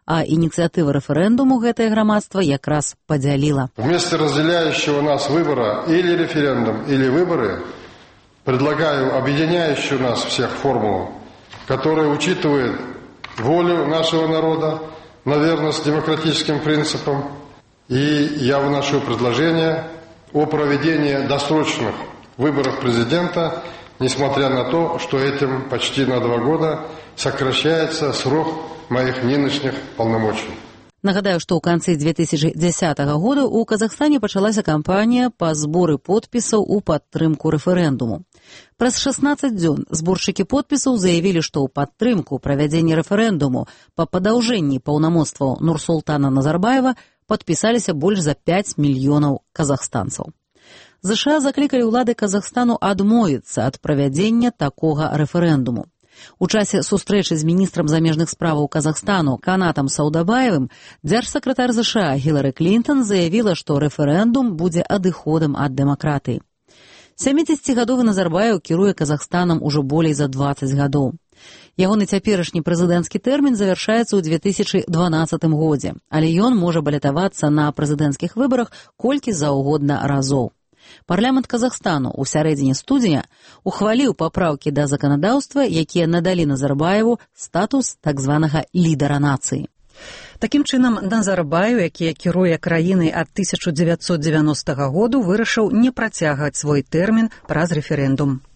а ініцыятыва рэферэндуму гэтае грамадства якраз падзяліла. Вместо разделяющего нас выбора или референдум, или выборы, предлагаю объединяющую нас всех формулу, которая учитывает волю нашего народа на верность демократическим принципам. И я вношу предложение о проведении досрочных выборов президента, несмотря на то, что этим почти на 2 года сокращается срок моих нынешних полномочий. Нагадаю, што ў канцы 2010 года ў Казахстане пачалася кампанія па зборы подпісаў у падтрымку рэферэндуму. Праз 16 дзён зборшчыкі подпісаў заявілі, што ў падтрымку правядзення рэферэндуму па падаўжэнні паўнамоцтваў Нурсултана Назарбаева падпісаліся больш за 5 мільёнаў казахстанцаў. ЗША заклікалі ўлады Казахстану адмовіцца ад правядзення такога рэферэндуму. У часе сустрэчы з міністрам замежных справаў Казахстану Канатам Саудабаевым дзяржсакратар ЗША Хілары Клінтон заявіла, што рэферэндум будзе адыходам ад дэмакратыі. 70-гадовы Назарбаев кіруе Казахстанам ужо болей за 20 гадоў. Ягоны цяперашні прэзідэнцкі тэрмін завяршаецца ў 2012 годзе, але ён можа балятавацца на прэзідэнцкіх выбарах колькі заўгодна разоў. Парламент Казахстану ў сярэдзіне студзеня ухваліў папраўкі да заканадаўства, якія надалі Назарбаеву статус так званага лідара нацыі. Такім чынам, Назарбаев, які кіруе краінай ад 1990 году, вырашыў не працягваць свой тэрмін праз рэферэндум.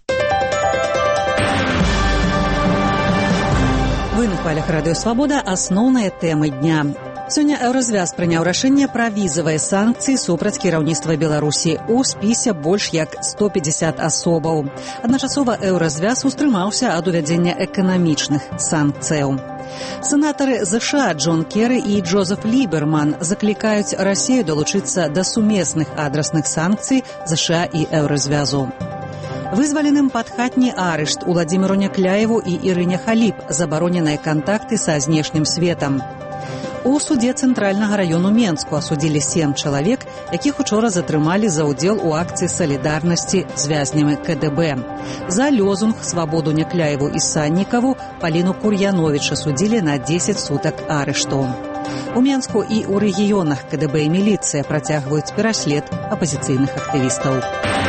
Вы на хвалях Радыё Свабода асноўныя тэмы дня. Сёння Еўразвяз прыняў рашэнне пра візавыя санкцыі супраць кіраўніцтва Беларусі. У спісе больш як 150 асобаў. Адначасова Еўразвяз устрымаўся ад увядзення эканамічных санкцыяў. Сенатары ЗША Джон Керры і Джозеф Ліберман заклікаюць Расію далучыцца да сумесных адрасных санкцый ЗША і Еўразвязу. Вызваленым пад хатні арышт Уладзіміру Някляеву і Ірыне Халіп, забароненыя кантакты са знешнім светам. У суде Цэнтральнага раёну Менску асудзілі 7 чалавек, якіх учора затрымалі за ўдзел у акцыі салідарнасці з вязнямі КДБ. За лозунг «Свабоду Някляеву і Саннікаву» Паліну Кур'яновіч асудзілі на 10 сутак арышту. У Менску і ў рэгіёнах КДБ і міліцыя працягваюць пераслед апазіцыйных актывістаў.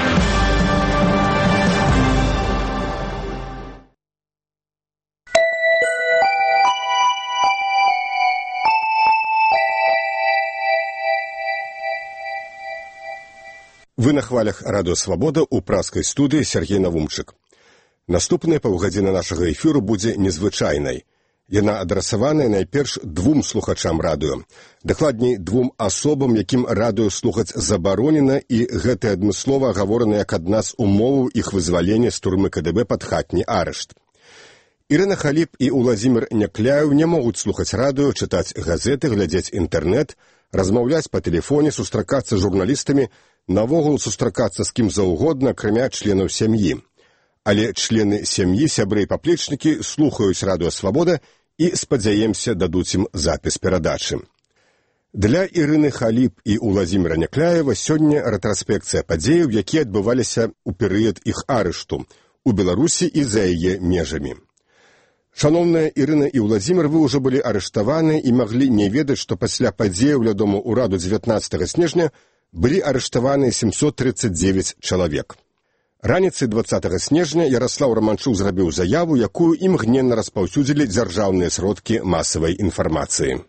Вы на хвалях Радыё Свабода ў праскай студыі Сергей Навумчык. Наступная паўгадзіна нашага эфіру будзе незвычайнай. Яна адрасаваная найперш 2 слухачам радыё. Дакладней, 2 асобам, якім радыё слухаць забаронена, і гэта адмыслова агаворана як адна з умоваў іх вызвалення з турмы КДБ пад хатні арышт. Ірына Халіп і Уладзімір Някляев не могуць слухаць радыё, чытаць газеты, глядзець інтэрнэт, размаўляць па тэлефоне, сустракацца з журналістамі, навогул сустракацца з кім заўгодна, акрамя членаў сям'і. Але члены сям'і, сябры і паплечнікі слухаюць Радыё Свабода і, спадзяемся, дадуць ім запіс перадачы. Для Ірыны Халіп і Уладзіміра Някляева сёння рэтраспекцыя падзеяў, якія адбываліся ў перыяд іх арышту у Беларусі і за яе межамі. Шаноўная Ірына і Уладзімір, вы ўжо былі арыштаваны і маглі не ведаць, што пасля падзеяў ля Дому ўраду 19 снежня былі арыштаваны 739 чалавек. Раніцай 20 снежня Ярослав Романчук зрабіў заяву, якую імгненна распаўсюдзілі дзяржаўныя сродкі массовой информации.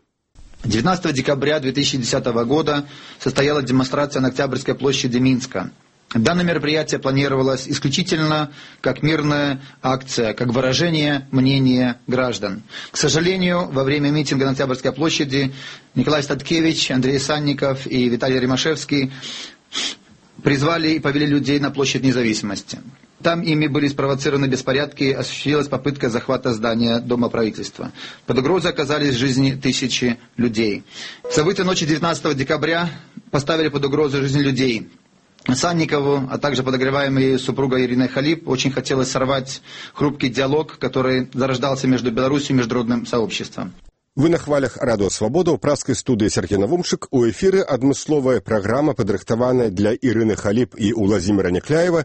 19 декабря 2010 года состоялась демонстрация на Октябрьской площади Минска. Данное мероприятие планировалось исключительно как мирная акция, как выражение мнения граждан. К сожалению, во время митинга на Октябрьской площади Николай Статкевич, Андрей Санников и Виталий Римашевский призвали и повели людей на площадь Независимости. Там ими были спровоцированы беспорядки, осуществилась попытка захвата здания Дома правительства. Под угрозой оказались жизни тысячи людей. События ночи 19 декабря поставили под угрозу жизнь людей. Санникову, а также подогреваемой супругой Ириной Халіп, очень хотелось сорвать хрупкий диалог, который зарождался между Беларусью и международным сообществом. Вы на хвалях Радыё Свабода ў праскай студыі Сергей Навумчык. У эфіры адмысловая праграма, падрыхтаваная для Ірыны Халіп і Уладзіміра Някляева,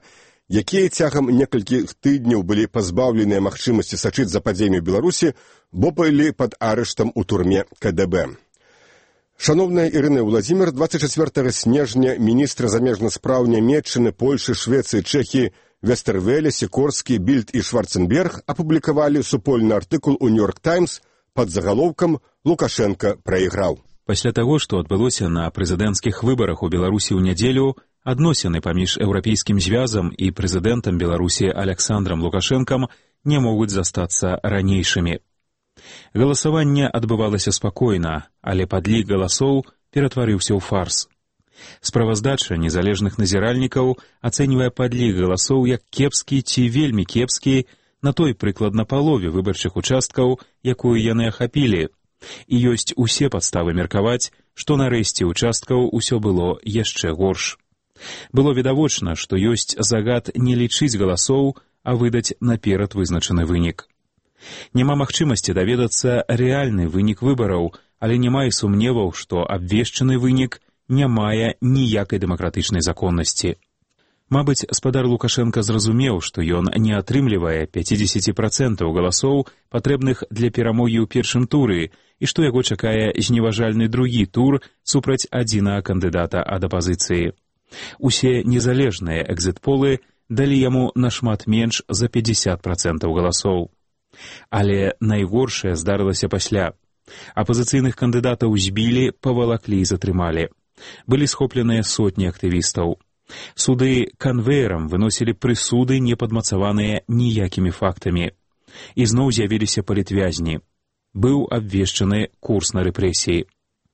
якія цягам некалькіх тыдняў былі пазбаўленыя магчымасці сачыць за падзеямі Беларусі, бо былі пад арыштам у турме КДБ. Шановная Ірына Владзімір, 24 снежня міністры замежных спраў Нямецчыны, Польшы, Швецыі, Чэхіі, Вестэрвэле, Сікорскі, Більд і Шварценберг апублікавалі супольны артыкул у «Нью-Йорк Таймс» пад загалоўкам «Лукашенко праіграў». Пасля таго, што адбылося на прэзідэнцкіх выбарах у Беларусі ў нядзелю, адносіны паміж Еўрапейскім звязам і прэзідэнтам Беларусі Александрам Лукашэнкам не могуць застацца ранейшымі. Галасаванне адбывалася спакойна, але падлік галасоў ператварыўся ў фарс. Справаздача незалежных назіральнікаў ацэньвае падлік галасоў як кепскі ці вельмі кепскі на той прыкладна палове выбарчых участкаў, якую яны ахапілі, і ёсць усе падставы меркаваць, што на рэшце участкаў усё было яшчэ горш. Было відавочна, што ёсць загад не лічыць галасоў, а выдаць наперад вызначаны вынік. Няма магчымасці даведацца рэальны вынік выбараў, але няма і сумневаў, што абвешчаны вынік не мае ніякай дэмакратычнай законнасці. Мабыць, спадар Лукашенка зразумеў, што ён не атрымлівае 50% галасоў, патрэбных для перамогі ў першым туры, і што яго чакае зневажальны другі тур супраць адзінага кандыдата ад апазіцыі. Усе незалежныя экзіт-полы далі яму нашмат менш за 50% галасоў. Але найгоршае здарылася пасля. Апазіцыйных кандыдатаў збілі, павалаклі і затрымалі. Былі схопленыя сотні актывістаў. Суды канвеерам выносілі прысуды, не падмацаваныя ніякімі фактамі. І зноў з'явіліся палітвязні. Быў абвешчаны курс на рэпрэсіі.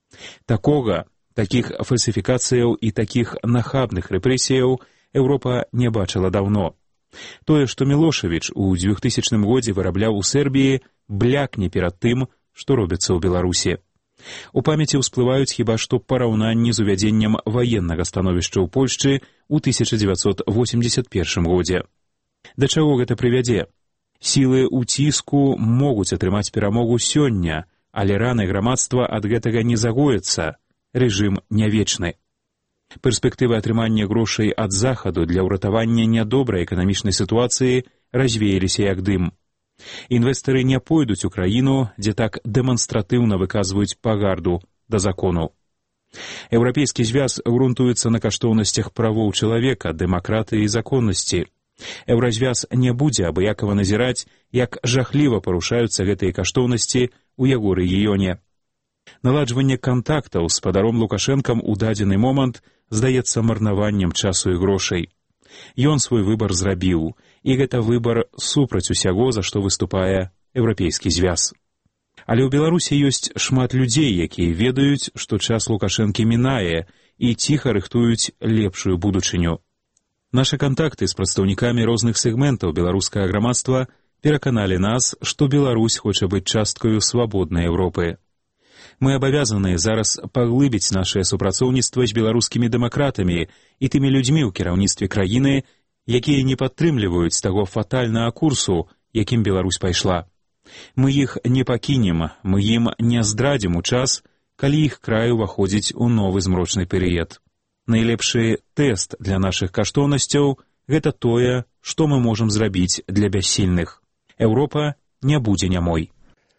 Такіх фальсіфікацыяў і такіх нахабных рэпрэсіяў Еўропа не бачыла даўно. Тое, што Мілошавіч у 2000 годзе вырабляў у Сербіі, блякне перад тым, што робіцца ў Беларусі. У памяці ўсплываюць хіба што параўнанні з увядзеннем ваеннага становішча ў Польшчы ў 1981 годзе. Да чаго гэта прывядзе? Сілы ўціску могуць атрымаць перамогу сёння, але раны грамадства ад гэтага не загоіцца. Рэжым не вечны. Перспектывы атрымання грошай ад захаду для ўратавання нядобрай эканамічнай сітуацыі развеяліся як дым. Інвестары не пойдуць у краіну, дзе так дэманстратыўна выказваюць пагарду да закону. Еўрапейскі звяз грунтуецца на каштоўнасцях правоў чалавека, дэмакратыі і законнасці. Еўразвяз не будзе абыякава назіраць, як жахліва парушаюцца гэтыя каштоўнасці ў яго рэгіёне. Наладжванне кантактаў з спадаром Лукашэнкам у дадзены момант здаецца марнаваннем часу і грошай. Ён свой выбар зрабіў, і гэта выбар супраць усяго, за што выступае Еўрапейскі звяз. Але ў Беларусі ёсць шмат людзей, якія ведаюць, што час Лукашэнкі мінае і ціха рыхтуюць лепшую будучыню. Нашы кантакты з прадстаўнікамі розных сегментаў беларускага грамадства пераканалі нас, што Беларусь хоча быць часткаю свабоднай Еўропы. Мы абавязаны зараз паглыбіць нашае супрацоўніцтва з беларускімі дэмакратамі і тымі людзьмі ў кіраўніцтве краіны, якія не падтрымліваюць таго фатальнага курсу, якім Беларусь пайшла. Мы іх не пакінем, мы ім не здрадзім у час, калі іх край уваходзіць у новы змрочны перыяд. Найлепшы тэст для нашых каштоўнасцяў – гэта тое, што мы можам зрабіць для бяссільных. Еўропа не будзе нямой.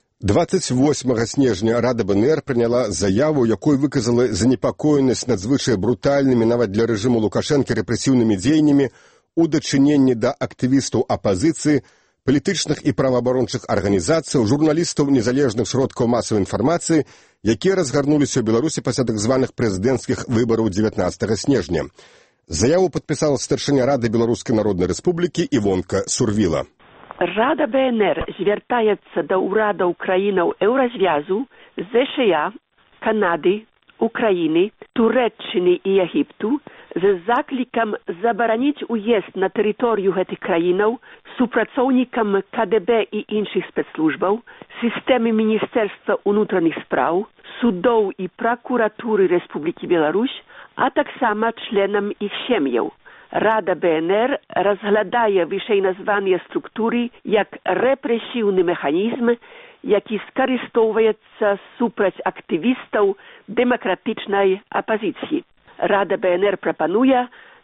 28 снежня Рада БНР прыняла заяву, якой выказала занепакоенасць надзвычай брутальнымі нават для рэжыму Лукашэнка рэпрэсіўнымі дзеяннямі у дачыненні да актывістаў апазіцыі, палітычных і праваабарончых арганізацыяў, журналістаў незалежных сродкаў масавай інфармацыі, якія разгарнуліся ў Беларусі пасля так званых прэзідэнцкіх выбараў 19 снежня. Заяву падпісала старшыня Рады Беларускай Народнай Рэспублікі Івонка Сурвіла. Рада БНР звяртаецца да ўрадаў краінаў Еўразвязу, ЗША, Канады, Украіны, Турэччыны і Егіпту з заклікам забараніць уезд на тэрыторыю гэтых краінаў супрацоўнікам КДБ і іншых спецслужбаў, сістэмы Міністэрства ўнутраных спраў, судоў і пракуратуры Рэспублікі Беларусь, а таксама членам іх сем'яў. Рада БНР разглядае вышэйназваныя структуры як рэпрэсіўны механізм, які скарыстоўваецца супраць актывістаў дэмакратычнай апазіцыі. Рада БНР прапануе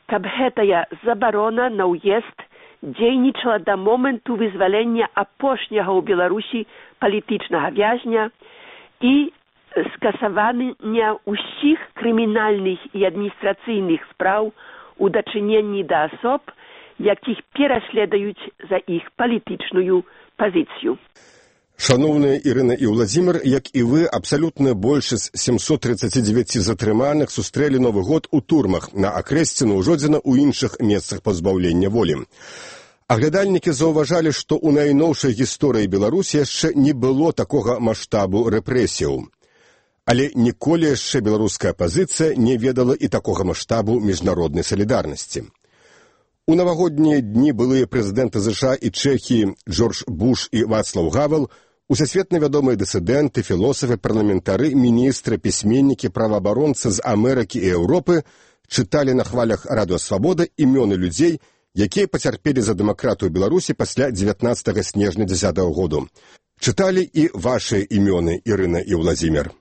каб гэтая забарона на ўезд дзейнічала да моманту вызвалення апошняга ў Беларусі палітычнага вязня і скасавання ўсіх крымінальных і адміністрацыйных спраў у дачыненні да асоб, якіх пераследуюць за іх палітычную пазіцыю. Шановныя Ірына і Владзімір, як і вы, абсалютная большасць 739 затрыманых сустрэлі Новы год у турмах на Акрэсціну, Ужодзіна ў іншых месцах пазбаўлення волі. Аглядальнікі заўважалі, што ў найноўшай гісторыі Беларусі яшчэ не было такога маштабу рэпрэсіяў. Але ніколі яшчэ беларуская апазіцыя не ведала і такога маштабу міжнароднай салідарнасці. У навагоднія дні былыя прэзідэнты ЗША і Чэхіі Джордж Буш і Вацлаў Гавел, усесветна вядомыя дысідэнты, філосафы, парламентары, міністры, пісьменнікі, праваабаронцы з Амерыкі і Еўропы чыталі на хвалях Радыё Свабода імёны людзей, якія пацярпелі за дэмакратыю Беларусі пасля 19 снежня 10 году. Чыталі і вашыя імёны, Ірына і Владзімір.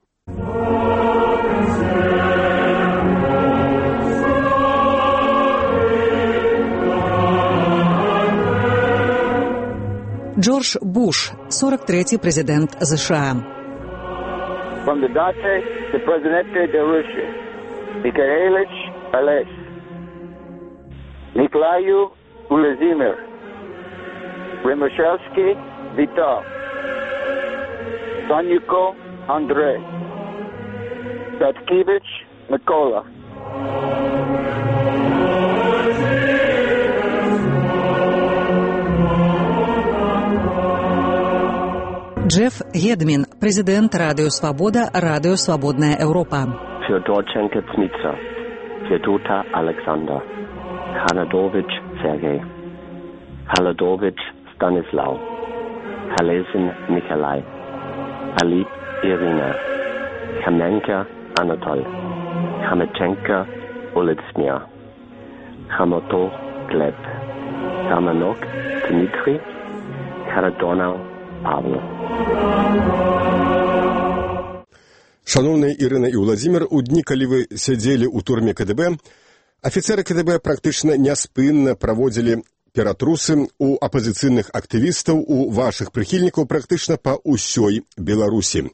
Джордж Буш, 43-й президент США. Кандидаты в президенты Беларуси. Михаилович Олег. Николаю Владимир. Римашевский Витал. Санюко Андрей. Таткевич Микола. Джеф Гедмін, президент Радіо Свобода, Радіо Свободная Европа. Федорченко Цмица, Федота Александр, Ханадович Сергей, Халадович Станислав, Халезин Николай, Алип Ирина, Хаменко Анатоль, Хамаченко Олексмир, Хамото Глеб, Хаманок Дмитрий, Харадонов Павло. Шановныя Ірына і Владзімір, у дні, калі вы сядзелі ў турме КДБ, афіцеры КДБ практычна няспынна праводзілі ператрусы у апазіцыйных актывістаў, у вашых прыхільнікаў практычна па ўсёй Беларусі.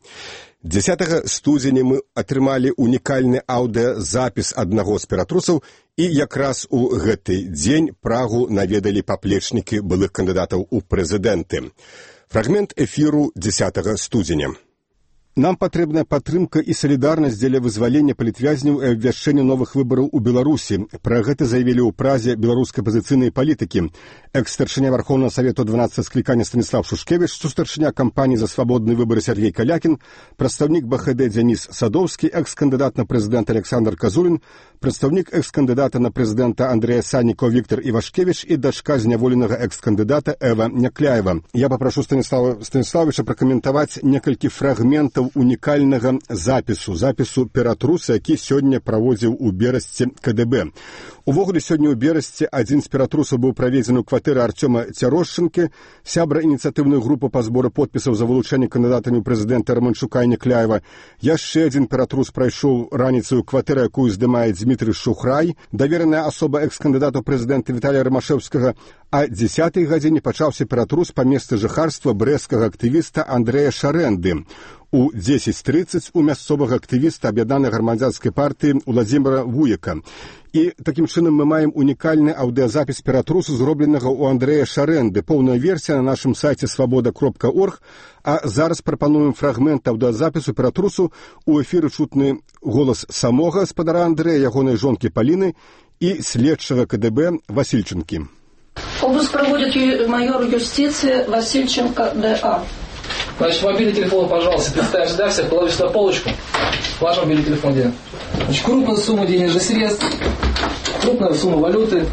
10 студзеня мы атрымалі унікальны аўдыазапіс аднаго з ператрусаў, і якраз у гэты дзень Прагу наведалі паплечнікі былых кандыдатаў у прэзідэнты. Фрагмент эфіру 10 студзеня. Нам патрэбная падтрымка і салідарнасць дзеля вызвалення палітвязняў і абвяшчэння новых выбараў у Беларусі. Пра гэта заявілі ў Празе беларускай апазіцыйнай палітыкі. Экс-старшыня Вархоўнага Савету 12 склікання Станіслав Шушкевіч, сустарчыня кампаніі за свабодныя выбары Сергей Калякін, прадстаўнік БХД Дзяніс Садоўскі, экс-кандыдат на прэзідэнт Александр Казулін, прадстаўнік экс-кандыдата на прэзідэнта Андрэя Санніко Віктор Івашкевіч і дачка зняволенага экс-кандыдата Эва Някляева. Я папрашу Станіславовича пракаментаваць некалькі фрагментаў унікальнага запісу ператруса, які сёння праводзіў у Берасці КДБ. Увогуле, сёння ў Берасці адзін з ператрусаў быў праведзены ў кватэры Арцёма Цярошчынкі, сябра ініцыятыўнай групы па збору подпісаў за вылучэнне кандыдатамі ў прэзідэнта Романчука і Някляева. Яшчэ адзін ператрус прайшоў раніцаю ў кватэры, якую здымае Дмітрый Шухрай, давераная асоба экс-кандыдата ў прэзідэнта Віталія Рамашэўскага, а 10-й гадзіне пачаўся ператрус па месцы жыхарства брэсцкага актывіста Андрэя Шарэнды. У 10:30 у мясцовага актывіста аб'яднанай грамадзянскай партыі Владзіміра Вуяка. І такім чынам мы маем унікальны аўдыазапіс ператрусу, зробленага ў Андрэя Шарэнды. Поўная версія на нашым сайце свабода.орг, а зараз прапануем фрагмент аўдыазапісу ператрусу. У эфіры чутны голас самога гаспадара Андрэя, ягонай жонкі Паліны і следчага КДБ Васильченкі. Обыск проводит майор юстиции Васильченко Д.А. Значит, мобильный телефон, пожалуйста, представишь, да, всех, положишь на полочку. Ваш мобильный телефон где? Значит, крупная сумма денежных средств, крупная сумма валюты,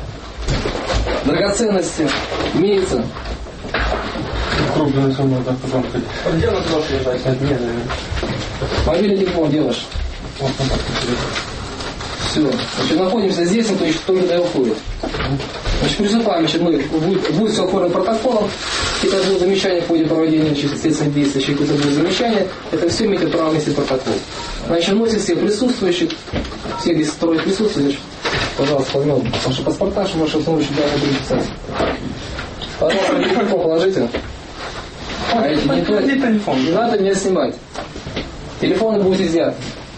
драгоценности, имеется. Крупная сумма, да, потом. Где она туда приезжает? Нет, мобильный телефон делаешь. Все. Значит, находимся здесь, то есть кто не уходит. Значит, приступаем, значит, будет все оформлено протоколом. Если будет замечание в ходе проведения следственных действий, если какое-то будет замечание, это все имеет право внести протокол. Значит, носит всех присутствующих, все здесь трое присутствующих, Пожалуйста, возьмем ваши паспорта, чтобы ваши установщики должны переписать. Пожалуйста, телефон положите. А эти не надо меня снимать. Телефоны будут изъяты.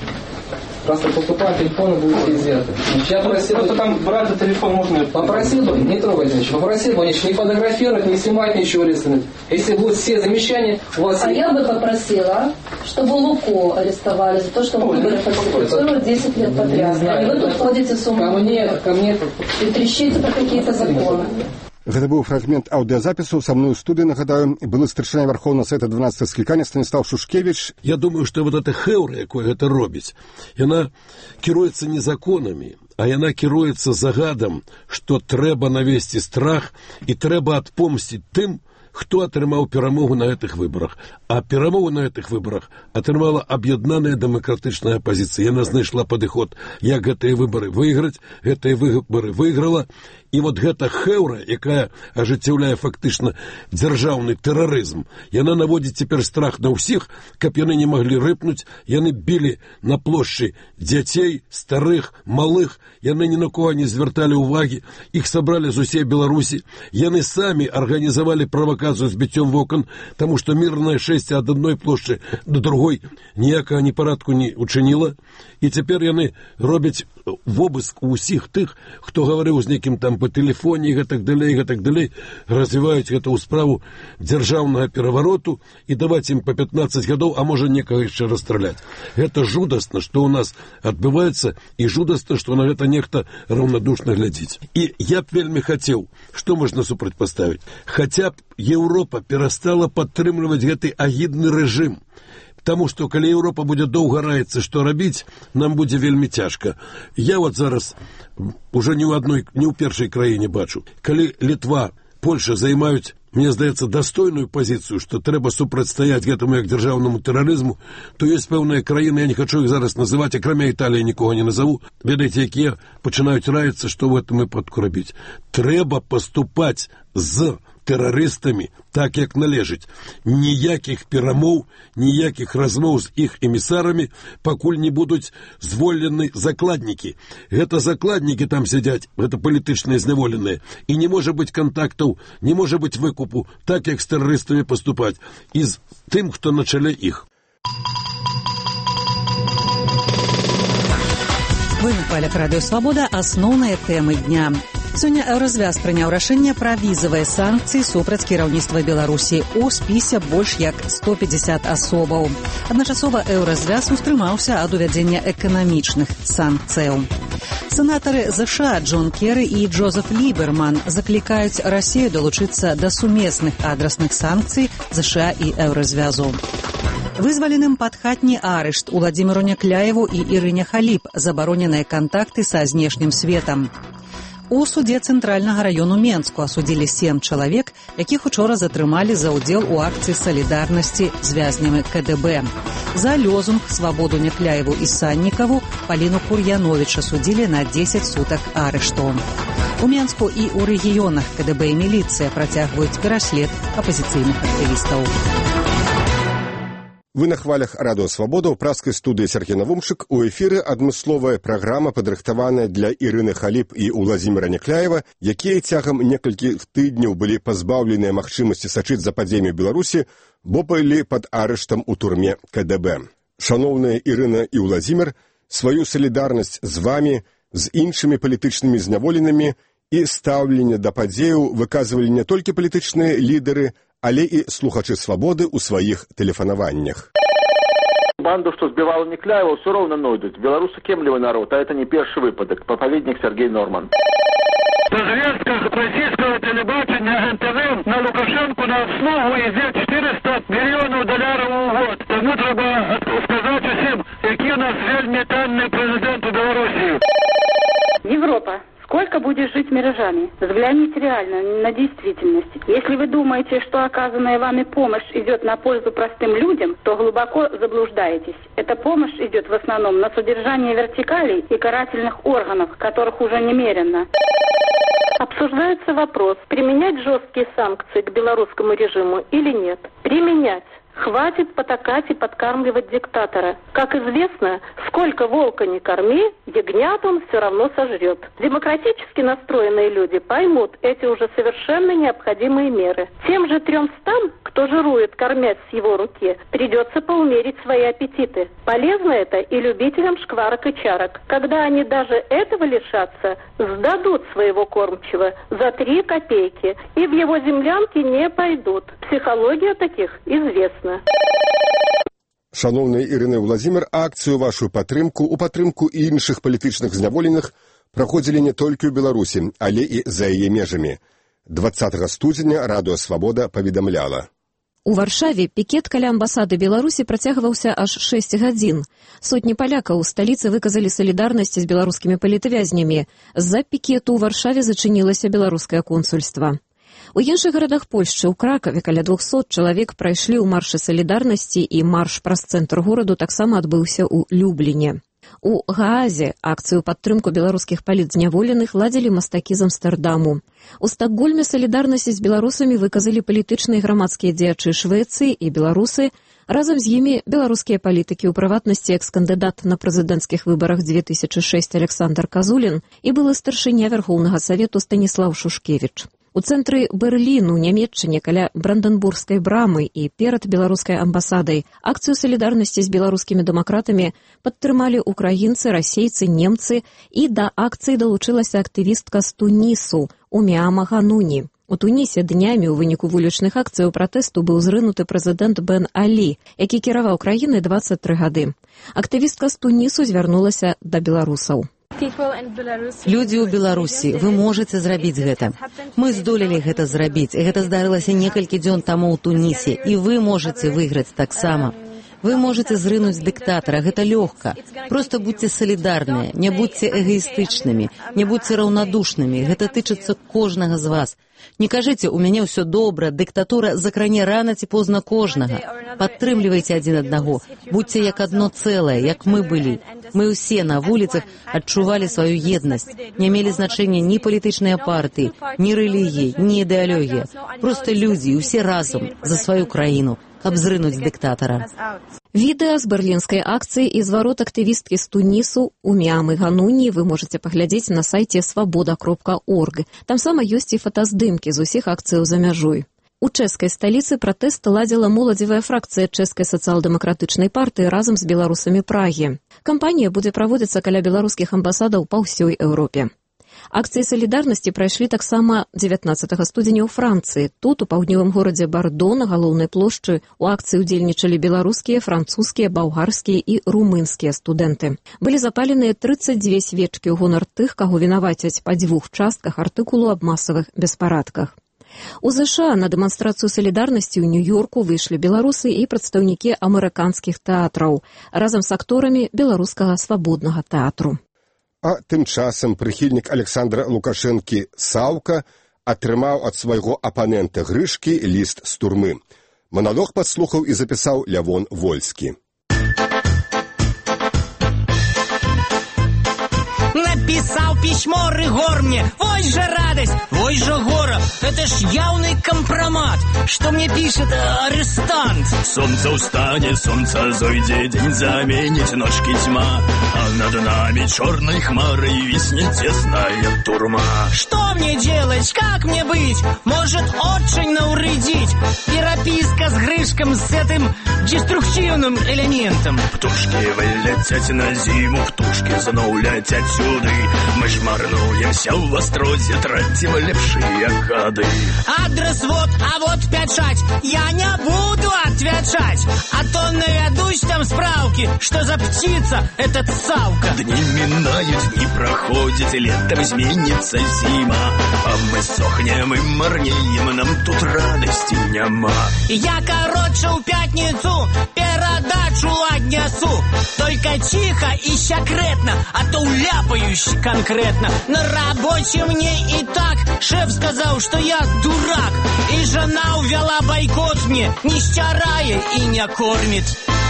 Просто поступают, телефоны будут изъяты. Я просил, просто там брать телефон можно. Попросил бы, не трогать, значит, попросил бы не фотографировать, не снимать, ничего арестовать. Если будут все замечания, у вас... А я бы попросила, чтобы Луку арестовали за то, что выборы фальсифицируют 10 лет подряд. И вы тут ходите с ума. Ко мне и трещите про какие-то законы. Гэта быў фрагмент аўдыазапісу. Са мной у студыі, нагадаю, былы старшыня Вярхоўнага Савета 12 склікання Станіслав Шушкевіч. Я думаю, што вот эта хэўра, якое гэта робіць, яна кіруецца не законамі, а яна кіруецца загадам, што трэба навесці страх і трэба адпомсціць тым, хто атрымаў перамогу на гэтых выбарах. А перамогу на гэтых выбарах атрымала аб'яднаная дэмакратычная апазіцыя. Яна знайшла падыход, як гэтыя выбары выйграць, гэтыя выбары выйграла. І вот гэта хэўра, якая ажыццяўляе фактычна дзяржаўны тэрарызм, яна наводзіць цяпер страх на ўсіх, каб яны не маглі рыпнуць. Яны білі на плошчы дзяцей, старых, малых, яны ні на кого не звярталі ўвагі, іх сабралі з усей Беларусі. Яны самі арганізавалі правакацыю з біццём вокон, таму што мірнае шэсце ад адной плошчы до другой ніякага непарадку не учыніла. І цяпер яны робяць вобыск у ўсіх тых, хто гаварыў з некім там по тэлефоне і гэтак далей, развіваюць гэту справу дзяржаўнага перавароту і даваць ім по 15 гадоў, а можа некага яшчэ расстраляць. Гэта жудасна, што ў нас адбываецца, і жудасна, што на гэта нехта раўнадушна глядзіць. І я б вельмі хацеў, што можна супрацьпаставіць? Хаця б Еўропа перастала падтрымліваць гэты агідны рэжым. Таму што калі Еўропа будзе доўга раіцца, што рабіць, нам будзе вельмі цяжка. Я вот зараз уже ні ў першай краіне бачу. Калі Літва, Польша займаюць, мне здаецца, дастойную пазіцыю, што трэба супрацьстаяць гэтаму як дзяржаўнаму тэрарызму, то ёсць пэўныя краіны, я не хачу іх зараз называць, акрамя Італіі нікога не назову, ведаеце, якія пачынаюць раіцца, што в гэтым выпадку рабіць. Трэба паступаць з тэрарыстамі так, як належыць. Ніякіх перамоў, ніякіх размоў з іх эмісарамі, пакуль не будуць звольнены закладнікі. Гэта закладнікі там сядзяць, гэта палітычныя зняволеныя. І не можа быць контактаў, не можа быць выкупу, так, як з тэрарыстамі паступаць. І з тым, хто на чале іх. Вы на хвалях Радыё Свабода асноўныя тэмы дня. Сёння Еўразвяз прыняў рашэнне пра візавыя санкцыі супраць кіраўніцтва Беларусі. У спісе больш як 150 асобаў. Адначасова Еўразвяз устрымаўся ад увядзення эканамічных санкцыяў. Сенатары США Джон Керры і Джозеф Ліберман заклікаюць Расію далучыцца да сумесных адрасных санкцый США і Еўразвязу. Вызваленым пад хатні арышт Уладзіміру Някляеву і Ірыне Халіп, забароненыя контакты са знешнім светам. У судзе Цэнтральнага раёну Менску асудзілі 7 чалавек, якіх учора затрымалі за ўдзел у акцыі салідарнасці з вязнямі КДБ. За лозунг «Свабоду Някляеву і Саннікаву» Паліну Кур'яновіч асудзілі на 10 сутак арышту. У Менску і ў рэгіёнах КДБ і міліцыя працягваюць пераслед апазіцыйных актывістаў. Вы на хвалях Радыё Свабода, ў праскай студыі Сергей Навумчык. У эфіры адмысловая праграма, падрыхтаваная для Ірыны Халіп і Уладзіміра Някляева, якія цягам некалькіх тыдняў былі пазбаўленыя магчымасці сачыць за падзеямі Беларусі, бо былі пад арыштам у турме КДБ. Шаноўная Ірына і Уладзімір, сваю салідарнасць з вамі, з іншымі палітычнымі зняволенымі і стаўленне да падзеяў выказвалі не толькі палітычныя лідары, але і слухачы Свабоды ў сваіх тэлефанаваннях. Банду, што збівала Някляева, ўсё роўна нойдуць. Беларусы кемлівы народ, а это не першы выпадак. Папаведнік Сергей Норман. По звестках российского телебачения НТВ на Лукашенко на основу йде 400 мільйонів доларів у год. Тому треба сказати усім, який у нас вельми танний президент у Беларусі. Европа. Сколько будешь жить миражами? Взгляните реально на действительность. Если вы думаете, что оказанная вами помощь идет на пользу простым людям, то глубоко заблуждаетесь. Эта помощь идет в основном на содержание вертикалей и карательных органов, которых уже немерено. Обсуждается вопрос, применять жесткие санкции к белорусскому режиму или нет. Применять. Хватит потакать и подкармливать диктатора. Как известно, сколько волка не корми, ягнят он все равно сожрет. Демократически настроенные люди поймут эти уже совершенно необходимые меры. Тем же 300, кто жирует, кормясь с его руки, придется поумерить свои аппетиты. Полезно это и любителям шкварок и чарок. Когда они даже этого лишатся, сдадут своего кормчего за 3 копейки и в его землянки не пойдут. Психология таких известна. Шановная Ірина Владимир, акцію вашу падтрымку у падтрымку іншых палітычных зняволеных праходзілі не толькі ў Беларусі, але і за яе межамі. 20 студзеня Радыё Свабода паведамляла. У Варшаве пікет каля амбасады Беларусі працягваўся аж 6 гадзін. Сотні палякаў у сталіцы выказалі салідарнасць з беларускімі палітвязнямі. З-за пікету ў Варшаве зачынілася беларускае консульства. У іншых гарадах Польшчы, у Кракаве, каля 200 чалавек прайшлі ў маршы салідарнасці, і марш праз цэнтр гораду таксама адбыўся ў Любліне. У Гаазе акцыю падтрымку беларускіх палітзняволеных ладзілі мастакі з Амстэрдаму. У Стакгольме салідарнасць з беларусамі выказалі палітычныя і грамадскія дзеячы Швецыі і беларусы, разам з імі беларускія палітыкі, у прыватнасці экс-кандыдат на прэзідэнцкіх выбарах 2006 Александр Казулін і былы старшыня Вярхоўнага Савету Станіслаў Шушкевіч. У цэнтры Берліну, Нямецчыне, каля Бранденбургскай брамы і перад беларускай амбасадай акцыю салідарнасці з беларускімі дэмакратамі падтрымалі украінцы, расейцы, немцы, і да акцыі далучылася актывістка з Тунісу Умиама Гануні. У Тунісе днямі ў выніку вулічных акцыяў пратэсту быў зрынуты прэзідэнт Бен Алі, які кіраваў краінай 23 гады. Актывістка з Тунісу звярнулася да беларусаў. Людзі ў Беларусі, вы можаце зрабіць гэта. Мы здолелі гэта зрабіць, і гэта здарылася некалькі дзён таму ў Тунісе, і вы можаце выйграць таксама. Вы можаце зрынуць дыктатара, гэта лёгка. Проста будьце салідарныя, не будьце эгоістычнымі, не будьце раўнадушнымі, гэта тычыцца кожнага з вас. Не кажыце, у мяне ўсё добра, дыктатура закране рана ці позна кожнага. Падтрымлівайце адзін аднаго, будьце як адно цэлае, як мы былі. Мы ўсе на вуліцах адчувалі сваю еднасць. Не мелі значэння ні палітычныя партыі, ні рэлігіі, ні ідэалогія. Проста людзі, усе разам, за сваю краіну, каб зрынуць дыктатара. Відэа з берлінскай акцыі і зварот актывісткі з Тунісу Умиамы Гануні вы можаце паглядзець на сайце свабода.орг. Там сама ёсць і фотаздымкі з усіх акцыяў за мяжой. У чэшскай сталіцы пратэст ладзіла моладзевая фракцыя чэшскай сацыял-дэмакратычнай партыі разам з беларусамі Прагі. Кампанія будзе праводзіцца каля беларускіх амбасадаў па ўсёй Еўропе. Акцыі салідарнасці прайшлі таксама 19 студзеня ў Францыі. Тут, у паўднёвым горадзе Бардо, на галоўнай плошчы, у акцыі удзельнічалі беларускія, французскія, балгарскія і румынскія студэнты. Былі запаленыя 32 свечкі ў гонар тых, каго вінавацяць па 2 частках артыкулу аб масавых беспарадках. У ЗША на дэманстрацыю салідарнасці ў Нью-Йорку выйшлі беларусы і прадстаўнікі амерыканскіх тэатраў, разам з акторамі беларускага свабоднага тэатру. А тым часам прыхільнік Александра Лукашэнкі Саўка атрымаў ад свайго апанента Грышкі ліст з турмы. Маналог падслухаў і запісаў Лявон Вольскі. Написал письмо Рыгор мне, ой же радость, ой же гора, это ж явный компромат, что мне пишет арестант. Солнце устанет, солнце зайдет, день заменит ночки тьма, а над нами черной хмарой виснет тесная турма. Что мне делать, как мне быть, может очень навредить переписка с Грышком, с этим деструктивным элементом. Птушки вылетят на зиму, птушки знову летят сюда. Мы ж марнуемся в острозе, тратим лепшие годы. Адрес вот, а вот печать, я не буду отвечать, а то наведусь там справки, что за птица этот Савка. Дни минают, дни проходят, летом изменится зима, а мы сохнем и марнеем, нам тут радости нема. Я, короче, в пятницу передачу отнесу, только тихо и секретно, а то уляпаюсь конкретно. На работе мне и так шеф сказал, что я дурак, и жена увела бойкот мне, не стирая и не кормит.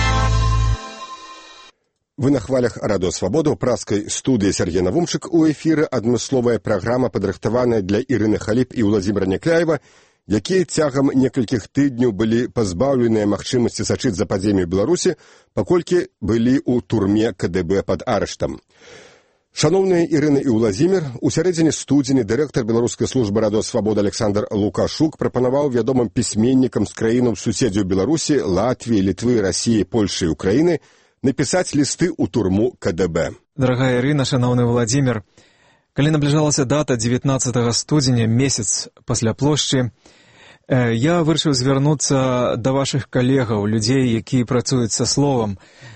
Вы на хвалях Радыё Свабода, ў праскай студыі Сергей Навумчык. У эфіры адмысловая праграма, падрыхтаваная для Ірыны Халіп і Владзіміра Някляева. якія цягам некалькіх тыдняў былі пазбаўленыя магчымасці сачыць за падзеямі Беларусі, паколькі былі ў турме КДБ пад арыштам. Шановныя Ірына і Ўладзімір, у сярэдзіне студзеня дырэктар беларускай службы Радыё Свабода Александр Лукашук прапанаваў вядомым пісьменнікам з краінаў суседзяў Беларусі, Латвіі, Літвы, Расіі, Польшы і Украіны напісаць лісты ў турму КДБ. Дарагая Ірына, шановны Владзімір, калі набліжалася дата 19 студзеня, месяц пасля плошчы, я вырашыў звярнуцца да вашых калегаў, людзей, якія працуюць са словам,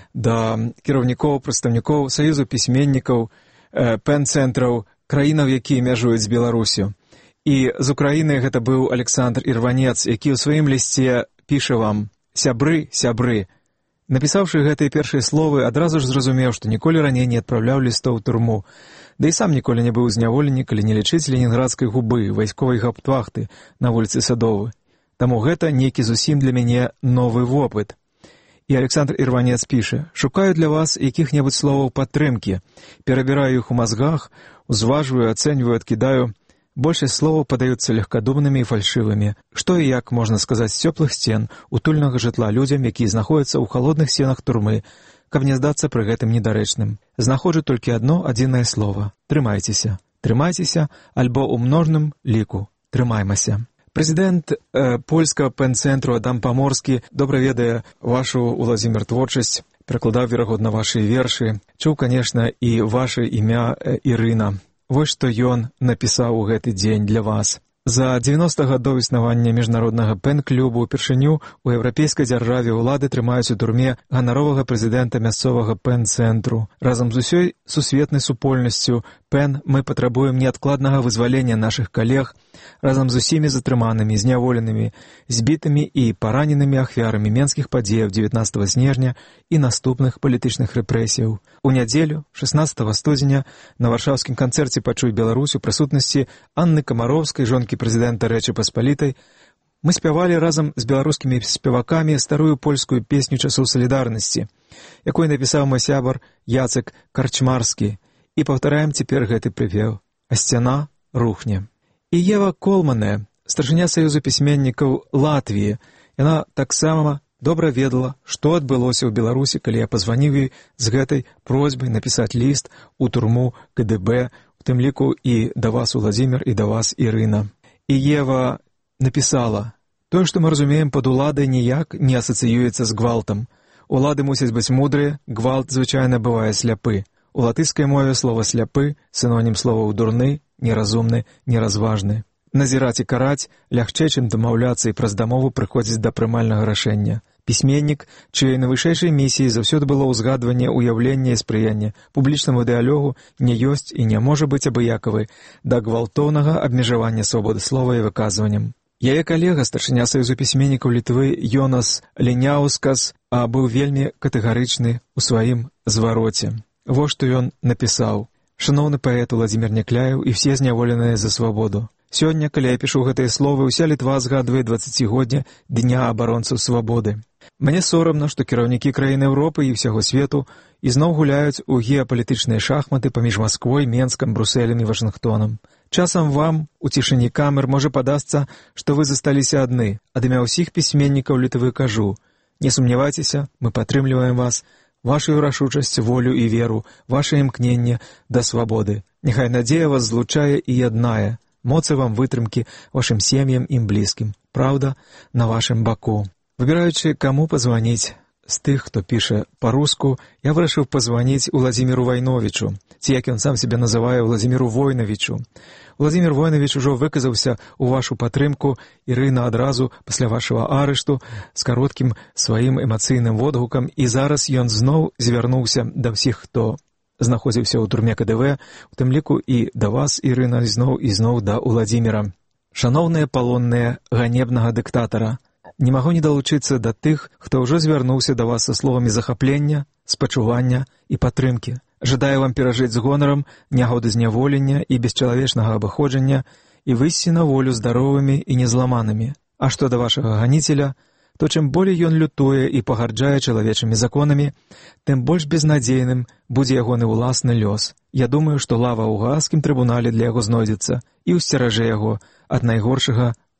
да кіраўнікоў, прадстаўнікоў Саюзу пісьменнікаў, пэн-цэнтраў, краінаў, якія мяжуюць з Беларусю. І з Украіны гэта быў Александр Ірванец, які ў сваім лісце піша вам: «Сябры, сябры». Напісаўшы гэтыя першыя словы, адразу ж зразумеў, што ніколі раней не адпраўляў лістоў у турму, да і сам ніколі не быў зняволены, калі не лічыць ленінградскай губы, вайсковай гауптвахты на вуліцы Садовы. Таму гэта нейкі зусім для мяне новы вопыт. І Александр Ірванец піша: «Шукаю для вас якіх-небудзь словаў падтрымкі, перабіраю іх у мазгах, узважваю, ацэньваю, адкідаю. Большасць словаў падаюцца легкадумнымі і фальшывымі. Што і як можна сказаць з цёплых сцен, утульнага жытла людзям, якія знаходзяцца ў халодных сценах турмы, каб не здацца пры гэтым недарэчным. Знаходжу толькі адзінае слова: трымайцеся. Трымайцеся, альбо ў множным ліку трымаймася». Прэзідэнт польскага пэн-цэнтру Адам Паморскі добра ведае вашу, Уладзімір, творчасць, перакладаў, верагодна, вашы вершы, чуў, канешне, і ваше імя Ірына. Вось што ён напісаў у гэты дзень для вас. За 90 гадоў існавання міжнароднага пэн-клубу упершыню у еўрапейскай дзяржаве ўлады трымаюць у турме ганаровага прэзідэнта мясцовага пэн-цэнтру. Разам з усёй сусветнай супольнасцю пэн мы патрабуем неадкладнага вызвалення нашых калег, разам з усімі затрыманымі, зняволенымі, збітымі і параненымі ахвярамі менскіх падзеяў 19 снежня і наступных палітычных рэпрэсіяў. У нядзелю, 16 студзеня, на варшаўскім канцэрце «Пачуй Беларусь» у прысутнасці Анны Камароўскай, жонкі прэзідэнта Рэчы Паспалітай, мы спявалі разам з беларускімі спевакамі старую польскую песню часоў салідарнасці, якую напісаў мой сябар Яцек Карчмарскі, і паўтараем цяпер гэты прыпеў: «А сцяна рухне». І Ева Колмане, старшыня Саюзу пісьменнікаў Латвіі, яна таксама добра ведала, што адбылося ў Беларусі, калі я пазваніў ёй з гэтай просьбай напісаць ліст у турму КДБ, у тым ліку і да вас, Уладзімір, і да вас, Ірына. І Ева напісала: «Тое, што мы разумеем пад уладай, ніяк не асацыюецца з гвалтам. Улады мусяць быць мудрыя, гвалт звычайна бывае сляпы. У латышскай мове слова «сляпы» — синонім слова «дурны», неразумны, неразважны. Назіраць і караць лягчэй, чым дамаўляцца і праз дамову прыходзіць да прымальнага рашэння. Пісьменнік, чыёй найвышэйшай місіяй заўсёды было ўзгадванне, уяўленне і спрыянне публічнаму дыялогу, не ёсць і не можа быць абыякавы да гвалтоўнага абмежавання свабоды слова і выказваннем. Яе калега, старшыня Саюзу пісьменнікаў Літвы Йонас Леняускас, быў вельмі катэгарычны ў сваім звароце. Во што ён напісаў: «Шановны паэт Уладзімір Някляеў і все зняволеныя за свабоду. Сёння, калі я пішу гэтыя словы, уся Літва згадвае 20-годдзе Дня абаронцаў свабоды. Мне сорамна, што кіраўнікі краін Еўропы і ўсяго свету ізноў гуляюць у геапалітычныя шахматы паміж Масквой, Менскам, Брусэлем і Вашынгтонам. Часам вам, у цішыні камер, можа падасца, што вы засталіся адны. Ад імя ўсіх пісьменнікаў Літвы кажу: не сумнявайцеся, мы падтрымліваем вас, вашу рашучасць, волю і веру, ваше імкненне да свабоды. Няхай надзея вас злучае і яднае. Моцы вам вытрымкі, вашым сем'ям і блізкім. Праўда на вашым баку». Выбіраючы, каму пазваніць з тых, хто піша па-руску, я вырашыў пазваніць Уладзіміру Вайновічу, ці як ён сам себе называе, Уладзіміру Войнавічу. Уладзімір Войнавіч ужо выказаўся ў вашу падтрымку, Ірына, адразу пасля вашага арышту, з кароткім сваім эмацыйным водгукам, і зараз ён зноў звярнуўся да ўсіх, хто знаходзіўся ў турме КДВ, у тым ліку і да вас, Ірына, зноў да Уладзіміра. Шаноўныя палонныя ганебнага дыктатара, не магу не далучыцца да тых, хто ўжо звярнуўся да вас са словамі захаплення, спачування і падтрымкі. Жадаю вам перажыць з гонарам нягоды зняволення і бесчалавечнага абыходжання і выйсці на волю здаровымі і незламанымі. А што да вашага ганіцеля, то чым болей ён лютуе і пагарджае чалавечымі законамі, тым больш безнадзейным будзе ягоны ўласны лёс. Я думаю, што лава ў гаагскім трыбунале для яго знойдзецца і ўсцеражэ яго ад найгоршага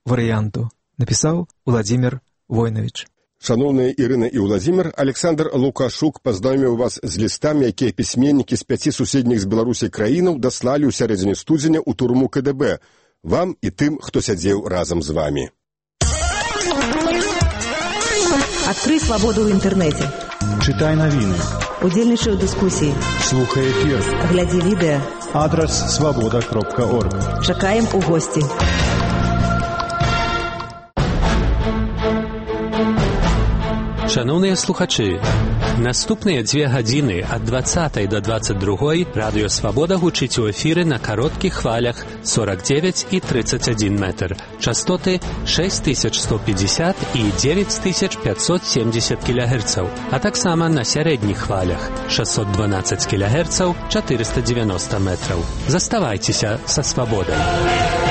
варыянту, напісаў Владзімір Войнавіч. Шановныя Ірына і Владзімір, Александр Лукашук пазнаёміў вас з лістамі, якія пісьменнікі з 5 суседніх з Беларусі краінаў даслалі ў сярэдзіне студзеня ў турму КДБ. Вам і тым, хто сядзеў разам з вамі. Адкрый свабоду ў інтэрнэце. Чытай навіны. Удзельнічай у дыскусіі. Слухай эфір. Глядзі відэа. Адрас свабода.орг. Чакаем у госці. Шановныя слухачы, наступныя 2 гадзіны ад 20 до 22 Радыё Свабода гучыць у эфіры на кароткіх хвалях 49 і 31 метр, частоты 6150 і 9570 кГц, а таксама на сярэдніх хвалях 612 кГц, 490 метраў. Заставайцеся са Свабодай.